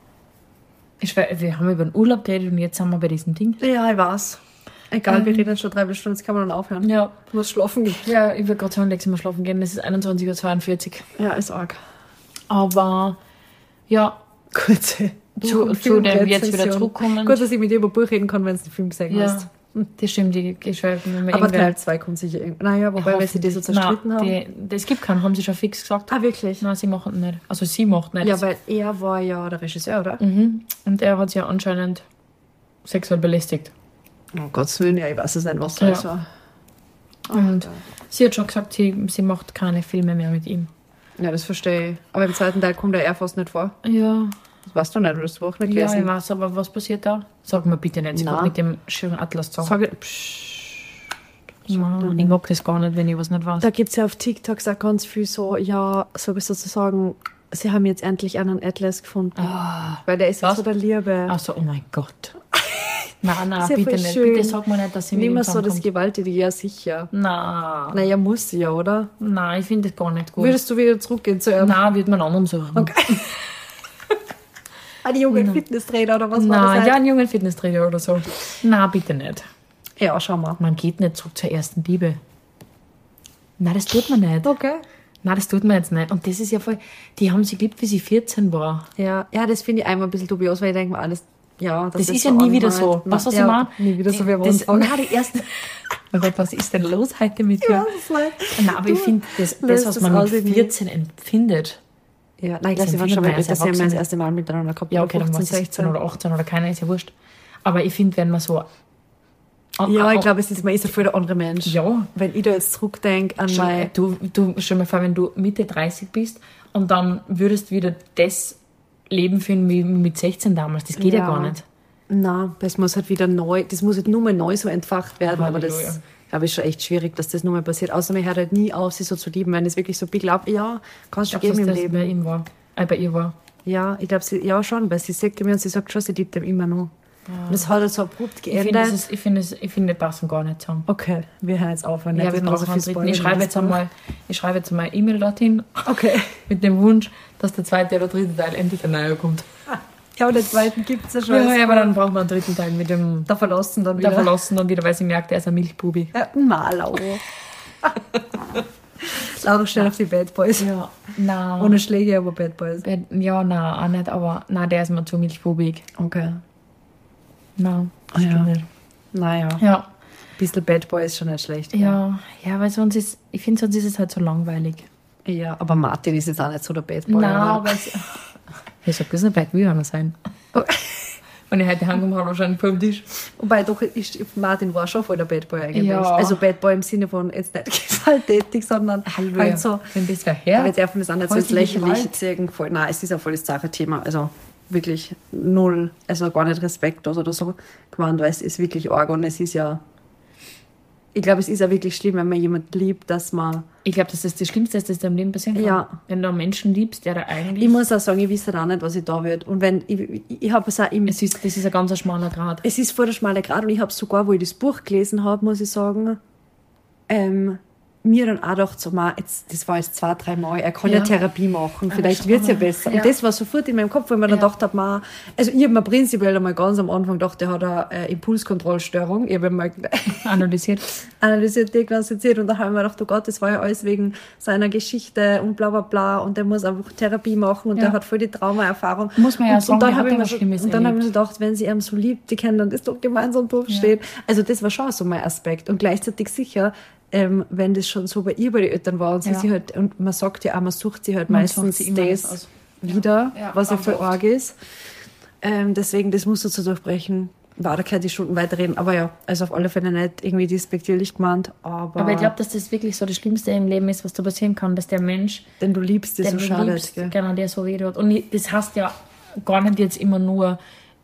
ich weiß, wir haben über den Urlaub geredet und jetzt sind wir bei diesem Ding. Ja, ich weiß. Egal, Ähm. wir reden schon drei Stunden, jetzt kann man dann aufhören. Ja. Du musst schlafen gehen. Ja, ich würde gerade sagen, Lex, mal schlafen gehen. Es ist einundzwanzig Uhr zweiundvierzig. Ja, ist arg. Aber ja, Kurze. zu, Buch- und zu dem jetzt wieder Filmrezension. zurückkommen. Gut, dass ich mit dir über Buch reden kann, wenn du den Film gesehen Ja, hast. das stimmt, die Geschwäche. Wenn wir Aber irgendwer- Teil zwei kommt sicher irgendwie. Naja, wobei, wenn sie das so zerstritten Nein, haben. Die, es gibt keinen, haben sie schon fix gesagt. Ah, wirklich? Nein, sie machen nicht. Also sie macht nicht. Ja, weil er war ja der Regisseur, oder? Mhm. Und er hat sie ja anscheinend sexuell belästigt. Oh Gottes Willen, ja, ich weiß es nicht, was Ja. das war. Und sie hat schon gesagt, sie, sie macht keine Filme mehr mit ihm. Ja, das verstehe ich. Aber im zweiten Teil kommt er fast nicht vor. Ja, Das weißt du nicht, du hast du auch nicht ja, gelesen. ich weiß, aber was passiert da? Sag mir bitte nicht, sie Nein. kommt mit dem schönen Atlas zusammen. Sag ich, psch, Nein, ich mag das gar nicht, wenn ich was nicht weiß. Da gibt es ja auf TikTok auch ganz viel so, ja, so wie sozusagen, sie haben jetzt endlich einen Atlas gefunden. Ah, Weil der ist ja was? so der Liebe. ach so, oh mein Gott. Nein, nein, Ist ja bitte voll nicht. schön. Bitte sag mir nicht, dass sie mit Nicht ihm mehr so das zusammenkommt. Gewaltige, ja sicher. Nein, Naja, muss sie ja, oder? nein, ich finde das gar nicht gut. Würdest du wieder zurückgehen zu ihm? Nein, wird man einen anderen suchen. Okay. Ah, die jungen Fitnesstrainer oder was war Nein, das? ja, halt? einen jungen Fitnesstrainer oder so. Nein, bitte nicht. Ja, schau mal. Man geht nicht zurück zur ersten Liebe. Nein, das tut man nicht. Okay. Nein, das tut man jetzt nicht. Und das ist ja voll... Die haben sie geliebt, wie sie vierzehn war. Ja, ja, das finde ich einmal ein bisschen dubios, weil ich denke mir, alles, ja, Das, ist ja nie wieder so. Was, was ich ja, meine? Nie wieder so, wie wir das, uns sagen. Nein, die ersten... Oh Gott, was ist denn los heute mit dir? Nein, aber ich finde, das, das, löst was das man aus mit irgendwie. vierzehn empfindet... Ja, nein, ich glaube, Das sie waren empfindet schon man mal, als das haben wir das Erwachsene. erste Mal miteinander gehabt. Ja, okay, dann war fünfzehn, es sechzehn oder achtzehn oder keiner, ist ja wurscht. Aber ich finde, wenn man so... Ja, ich glaube, es ist, man ist ja voll der andere Mensch. Ja. Wenn ich da jetzt zurückdenke an Schon, mein... du, du, stell mir vor, wenn du Mitte dreißig bist und dann würdest wieder das Leben führen wie mit sechzehn damals. Das geht ja, Ja. gar nicht. Nein, das muss halt wieder neu, das muss halt nur mal neu so entfacht werden, aber Halleluja. das, glaube ich, ist schon echt schwierig, dass das nur mal passiert. Außer man hört halt nie auf, sie so zu lieben, wenn es wirklich so beglaubt, ja, kannst du Ich glaube, geben dass im das Leben. bei ihm war. Äh, bei ihr war. Ja, ich glaube, sie, ja schon, weil sie sagt mir und sie sagt schon, sie liebt ihn immer noch. Und das hat halt so abrupt Ich finde, geändert. es ist- ich finde, es- ich finde, die passen gar nicht zusammen. Okay, wir hören jetzt auf, wenn Ja, nicht, wir dass brauchen so einen viel dritten. Ich schreibe jetzt spoilern einmal, ich schreibe jetzt einmal eine E-Mail dorthin Okay. mit dem Wunsch, dass der zweite oder dritte Teil endlich ein neuer kommt. Ja, und den zweiten gibt es ja schon. Ja, ja, aber dann brauchen wir einen dritten Teil mit dem Da verlassen dann da wieder. verlassen und wieder, weil sie merkt, er ist ein Milchbubi. Ja, Malau. Laura, schnell auf die Bad Boys. Ja, nein. Ohne Schläge, aber Bad Boys. Ja, nein, auch nicht, aber nein, der ist mir zu milchbubig. Okay. Nein, das Ja. stimmt nicht. Naja, Ja, ein bisschen Bad Boy ist schon nicht schlecht. ja, ja, weil sonst ist, ich finde, sonst ist es halt so langweilig. Ja, aber Martin ist jetzt auch nicht so der Bad Boy. Nein, oder? aber es, ich sag, das ist nicht bad, wie einer sein. Wenn ich heute heimkomme, habe wahrscheinlich vor dem Tisch. Wobei doch, ist, Martin war schon voll der Bad Boy eigentlich. Ja. Also Bad Boy im Sinne von jetzt nicht gewalttätig, sondern halt so. Wenn das wer Aber her. jetzt darf man das auch nicht so ins Häusliche Lächerliche Gewalt. ziehen. Voll, nein, es ist ein volles Sache-Thema. Also wirklich null, also gar nicht respektlos oder so gemeint, weil es ist wirklich arg und es ist ja, ich glaube, es ist ja wirklich schlimm, wenn man jemanden liebt, dass man, Ich glaube, das ist das Schlimmste, das deinem Leben passieren kann. Ja. Wenn du einen Menschen liebst, der da eigentlich... ich muss auch sagen, ich weiß auch nicht, was ich da wird. Und wenn, ich, ich, ich habe es auch im, es ist, das ist ein ganz schmaler Grad. es ist vor der schmale Grad und ich habe sogar, wo ich das Buch gelesen habe, muss ich sagen, ähm, mir dann auch gedacht, so, man, jetzt, das war jetzt zwei, drei Mal, er kann ja, Ja. Therapie machen, Aber vielleicht schau wird es ja mal. besser. Ja. Und das war sofort in meinem Kopf, wo ich mir dann Ja. gedacht habe, man, also ich habe mir prinzipiell einmal ganz am Anfang gedacht, der hat eine äh, Impulskontrollstörung. Ich habe mal Analysiert. analysiert, diagnostiziert und da habe ich mir gedacht, oh Gott, das war ja alles wegen seiner Geschichte und bla bla bla und der muss einfach Therapie machen und Ja. der hat voll die Traumaerfahrung. Muss man ja und, sagen, und dann der habe hat ich ja mir was Schlimmes so, und dann habe ich mir erlebt. so gedacht, wenn sie ihn so liebt, die können dann das doch gemeinsam durchstehen. Also das war schon so mein Aspekt und gleichzeitig sicher, ähm, wenn das schon so bei ihr bei den Eltern war und sie Ja. sie halt, und man sagt ja auch, man sucht sie halt Man meistens sucht sie immer das aus. wieder, Ja, was ja ganz voll oft. arg ist. Ähm, deswegen, das musst du zu durchbrechen. War da kann die Stunden weiterreden, aber ja, also auf alle Fälle nicht irgendwie despektierlich gemeint, aber, Aber ich glaube, dass das wirklich so das Schlimmste im Leben ist, was da passieren kann, dass der Mensch, denn du liebst, das so den du schade liebst, gell? genau, der so weh tut. Und ich- das heißt ja gar nicht jetzt immer nur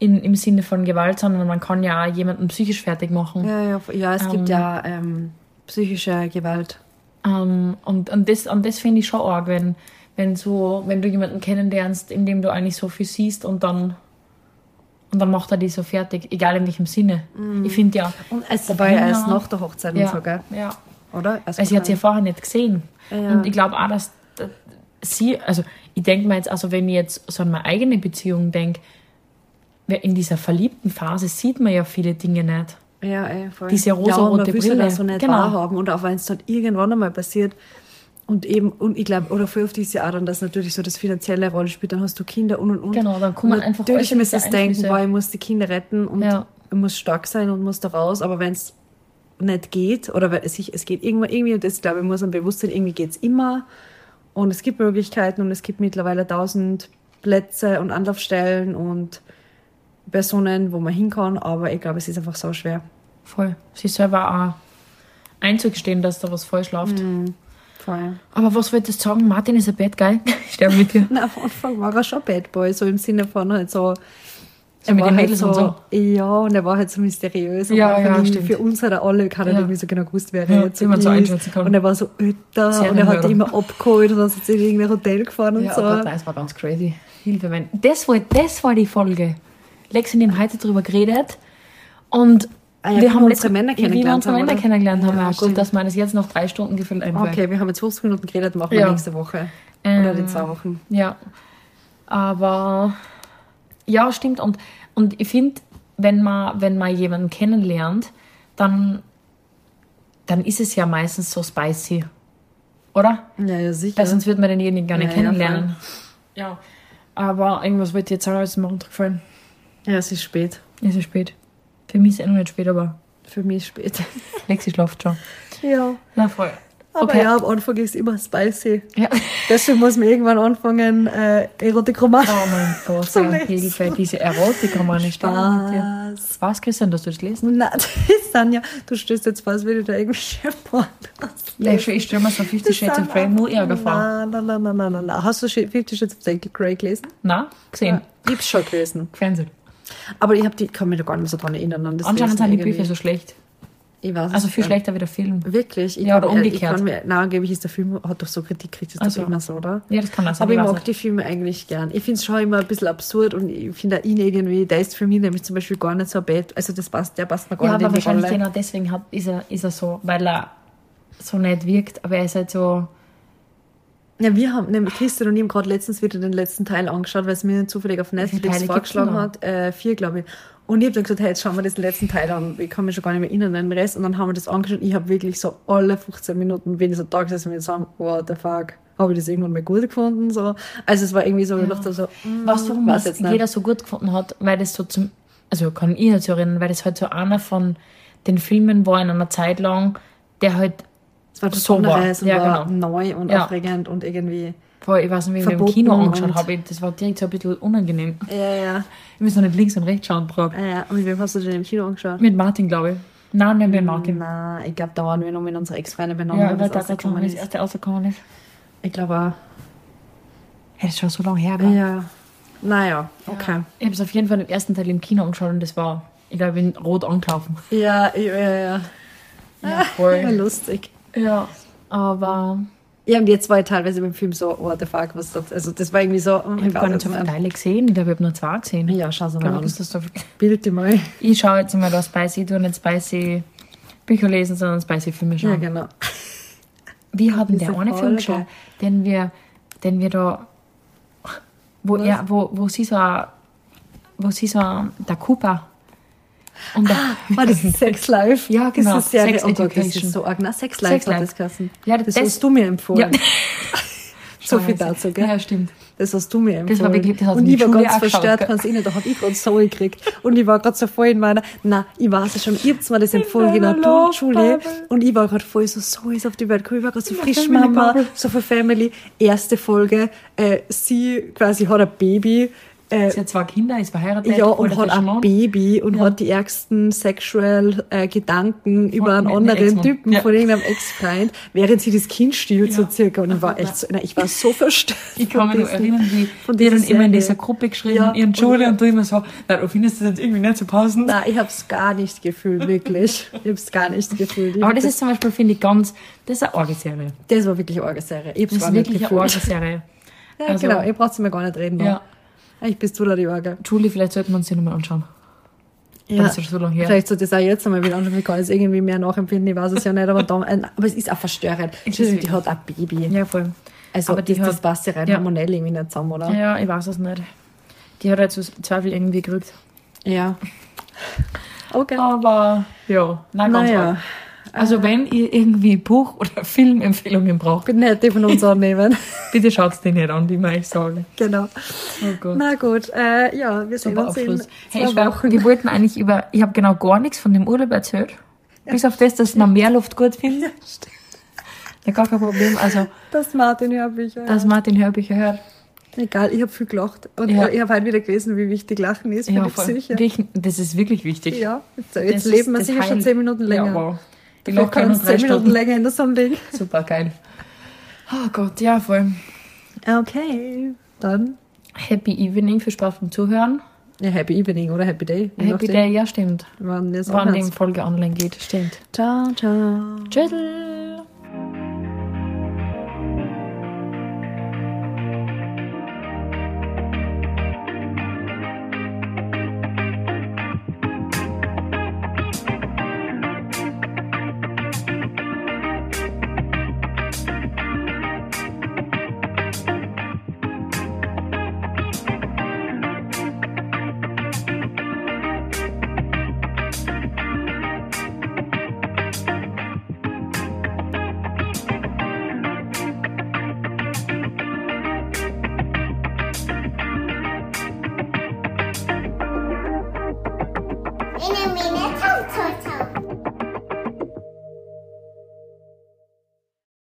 in, im Sinne von Gewalt, sondern man kann ja auch jemanden psychisch fertig machen. Ja, ja, ja es Ähm. gibt ja ähm, psychische Gewalt. Ähm, und, und das, und das finde ich schon arg, wenn, wenn, so, wenn du jemanden kennenlernst, in dem du eigentlich so viel siehst und dann, und dann macht er die so fertig, egal in welchem Sinne. Ich finde ja... Und es ob war ja Männer- erst nach der Hochzeit ja, und so, gell? ja. Oder? Also Weil sie hat sie ja vorher nicht gesehen. Ja. Und ich glaube auch, dass, dass sie, also ich denke mir jetzt, also wenn ich jetzt so an meine eigene Beziehung denke, in dieser verliebten Phase sieht man ja viele Dinge nicht. Ja, ey, voll. Diese rosarote ja, und man will Brille. das so nicht Genau. wahrhaben. Und auch wenn es dann irgendwann einmal passiert, und eben, und ich glaube, oder voll oft ist ja auch dann, dass natürlich so das finanzielle Rolle spielt, dann hast du Kinder und und und. Genau, dann kommen Und einfach natürlich äußerliche müsstest du denken, Einflüsse. boah, ich muss die Kinder retten und Ja. ich muss stark sein und muss da raus, aber wenn es nicht geht, oder wenn es, sich, es geht irgendwann irgendwie, und das glaube ich, muss einem bewusst sein, irgendwie geht es immer und es gibt Möglichkeiten und es gibt mittlerweile tausend Plätze und Anlaufstellen und Personen, wo man hin kann, aber ich glaube, es ist einfach so schwer. Voll. Sie selber auch einzugestehen, dass da was falsch läuft. Voll. Aber was wolltest du sagen? Martin ist ein Bad Guy. Ich sterbe mit dir. Na, am Anfang war er schon Bad Boy, so im Sinne von halt so. So mit war den halt Mädels so, und so. Ja, und er war halt so mysteriös. Ja, Und ja, irgendwie stimmt. Für uns hat er alle, keiner Ja. ja. irgendwie so genau gewusst, wer Ja, er jetzt wie man so ist. einschätzen kann. Und er war so ötter Sehr und er hat Mörder. die immer abgeholt und dann sind sie in irgendein Hotel gefahren und Ja, so. aber das war ganz crazy. Hilfe, wenn. Das war, das war die Folge. Lex und ich haben heute drüber geredet. Und Ah ja, wir wie haben wir letzte- unsere Männer Wie wir kennengelernt unsere haben, Männer oder? kennengelernt haben. Ja, Ja, gut, stimmt. dass man das jetzt noch drei Stunden gefüllt einfällt. Okay, wir haben jetzt zwanzig Minuten geredet, machen wir Ja. nächste Woche. Ähm, Oder in zwei Wochen. Ja. Aber ja, stimmt. Und, und ich finde, wenn man, wenn man jemanden kennenlernt, dann, dann ist es ja meistens so spicy. Oder? Ja, ja, sicher. Weil sonst würde man denjenigen gar nicht Ja, ja, kennenlernen. Ja. Aber irgendwas wollte ich jetzt sagen, aber es ist mir runtergefallen. Ja, es ist spät. Es ist spät. Für mich ist es eh noch nicht spät, aber Für mich ist spät. Lexi schlaft schon. Ja. Na voll. Aber Okay. ja, am Anfang ist immer spicy. Ja. Deswegen muss man irgendwann anfangen, äh, Erotikroman. Oh mein Gott, Zum ja, Lesen. Hilfe, diese Erotikromane stehen. Spaß. Was, Christian, dass du das lesen? Nein, das ist dann ja, du stößt jetzt fast wieder da irgendwelche Pornos. Ja, ich ich stelle mir so Fifty Shades of Grey nur Ärger vor. Nein, nein, nein, nein, nein, nein, nein. Hast du Fifty Shades of Grey gelesen? Na, gesehen. Ich hab's schon gelesen. Fernsehen. Aber ich hab die, kann mich da gar nicht mehr so dran erinnern. An das Anscheinend Lesen sind die irgendwie. Bücher so schlecht. Ich weiß Also es viel nicht. schlechter wie der Film. Wirklich? Ich Ja, kann, oder äh, Ich umgekehrt. kann mir, nein, angeblich ist der Film, hat doch so Kritik gekriegt, ist Ach doch so. immer so, oder? Ja, das kann auch sein. Aber ich weiß mag nicht. die Filme eigentlich gern. Ich finde es schon immer ein bisschen absurd und ich finde auch ihn irgendwie, der ist für mich nämlich zum Beispiel gar nicht so bad. Also das passt, der passt mir gar Ja, nicht aber in die wahrscheinlich Rolle. genau deswegen hat, ist, er, ist er so, weil er so nicht wirkt, aber er ist halt so. Ja, wir haben, nämlich Christian und ich haben gerade letztens wieder den letzten Teil angeschaut, weil es mir zufällig auf viele Netflix Teile vorgeschlagen gibt's hat. Äh, vier, glaube ich. Und ich habe dann gesagt, hey, jetzt schauen wir den letzten Teil an. Ich kann mich schon gar nicht mehr erinnern an den Rest. Und dann haben wir das angeschaut und ich habe wirklich so alle fünfzehn Minuten, wenn ich so da gesessen bin, und sagen, what the fuck, habe ich das irgendwann mal gut gefunden? So. Also es war irgendwie so, ich dachte so, mm, Weißt du, warum weiß das jetzt nicht. jeder so gut gefunden hat? Weil das so zum. Also kann ich jetzt erinnern, weil das halt so einer von den Filmen war in einer Zeit lang, der halt. Es war das so war. Besonderes und Ja, war genau. neu und Ja. aufregend und irgendwie, Boah, ich weiß nicht, wie ich im Verboten Kino angeschaut und- habe. Das war direkt so ein bisschen unangenehm. ja, ja, Ich muss noch nicht links und rechts schauen, Brad. ja, ja. Und mit wem hast du denn im Kino angeschaut? Mit Martin, glaube ich. Nein, nicht mit Martin. Nein, ich glaube, da waren wir noch mit unserer Ex-Freundin beieinander, Ja, wo weil das da rausgekommen das ist. erste rausgekommen ist. Ich glaube auch. Ja, das ist schon so lange her, gell? Ja. Naja, okay. Ich habe es auf jeden Fall im ersten Teil im Kino angeschaut und das war, ich glaube, ich bin rot angelaufen. Ja, ja, ja. ja. Ja, Ja, voll. lustig. Ja, aber Ja, und jetzt war ich teilweise beim Film so, what the fuck, was das? Also, das war irgendwie so, oh, ich habe gar nicht weiß so viele nicht. Teile gesehen. Ich glaube, ich habe nur zwei gesehen. Ja, schau es Ich mal glaube, an. das ist so viel. Bild dir mal. Ich schaue jetzt mal da Spicy, ich tue nicht Spicy Bücher lesen, sondern Spicy Filme Ja, schauen. genau. Wie hat denn Diese der eine Film Folge. geschaut, den wir, den wir da, wo Was? er, wo, wo sie so, ein- wo sie so, ein- der Cooper und der, War das Sex Life? Ja, genau. Das ist Serie, Sex oh Gott, das Education. ist so arg. Na, Sex Life Sex hat Life. das geheißen. Ja, Das, das- hast du mir empfohlen. ja. So viel Scheiße. dazu, gell? Ja, stimmt. Das hast du mir empfohlen. Das war wirklich- das hat und in ich der war Schule ganz auch geschaut, verstört, gell? kannst du nicht, da hab ich gerade so gekriegt. Und ich war gerade so voll in meiner, na, ich weiß es schon, ihr habt mir das empfohlen, genau, deiner du, Love Julie. Bubble. Und ich war gerade voll so, so ist auf die Welt gekommen, ich war gerade so frisch Family Mama, Bubble. so für Family. Erste Folge, äh, sie quasi hat ein Baby, Äh, Sie hat zwei Kinder, ist verheiratet. ja, voll und der hat ein Fischmann. Baby und Ja. hat die ärgsten sexual äh, Gedanken über einen mit einem anderen Ex-Mann. Typen Ja. von irgendeinem Ex-Freund, während sie das Kind stillt, so Ja. circa. Und ich war echt so, nein, ich war so verstört. Ich kann mich von noch diesen- erinnern, wie von die dann dieser immer in Serie. dieser Gruppe geschrieben, Ja, in ihren und- Schule, und du immer so, nein, du findest das jetzt irgendwie nicht so passend. Nein, ich hab's gar nicht gefühlt, wirklich. Ich hab's gar nicht gefühlt. Ich Aber hab das ist zum Beispiel, finde ich, ganz, das ist eine Orgeserie. das war wirklich eine Orgeserie. Ich hab's Das gar ist nicht wirklich eine gefühlt. Orgeserie. Ja, Also- genau, ich brauch's mir gar nicht reden. Ja. Ich bist du da die Orge. Julie, vielleicht sollten wir uns die nochmal anschauen. Ja. Das ist schon so lange her. Vielleicht sollte ich das auch jetzt einmal wieder anschauen. Ich kann es irgendwie mehr nachempfinden, ich weiß es ja nicht. Aber, da, aber es ist auch verstörend. Es ist Die wirklich- hat ein Baby. Ja, voll. Also aber die das, das hat- passt ja rein ja. hormonell irgendwie nicht zusammen, oder? Ja, ich weiß es nicht. Die hat halt so Zweifel irgendwie gekriegt. Ja. Okay. Aber, ja, nein, ganz Naja. arg. Also, wenn ihr irgendwie Buch- oder Filmempfehlungen braucht, Bitte nicht die von uns annehmen. bitte schaut die nicht an, die mal ich sage. Genau. Oh Gott. Na gut, äh, ja, wir sehen Super uns in Abschluss. zwei Hey, ich war, Wochen. wir wollten eigentlich über, ich habe genau gar nichts von dem Urlaub erzählt. Bis auf das, dass ich noch mehr Luft gut finde. Ja, gar kein Problem. Also, Das Martin-Hörbücher. dass Martin Hörbücher hört. Egal, ich habe viel gelacht. Und Ja. äh, ich habe halt wieder gelesen, wie wichtig Lachen ist für Ja, die voll. Psyche. Wirklich, das ist wirklich wichtig. Ja, jetzt, Das jetzt ist leben wir das sicher schon Heil- zehn Minuten länger. Ja, wow. Die Ich Leute kann können uns drei zehn Minuten Stunden. länger in der Sonne liegen. Super geil. Oh Gott, ja, voll. Okay, dann Happy Evening, viel Spaß beim Zuhören. ja, Happy Evening oder Happy Day. je Happy nachdem, Day, ja, stimmt. Wann ihr es Wann die anhört. Folge online geht, stimmt. Ciao, ciao. Tschüss.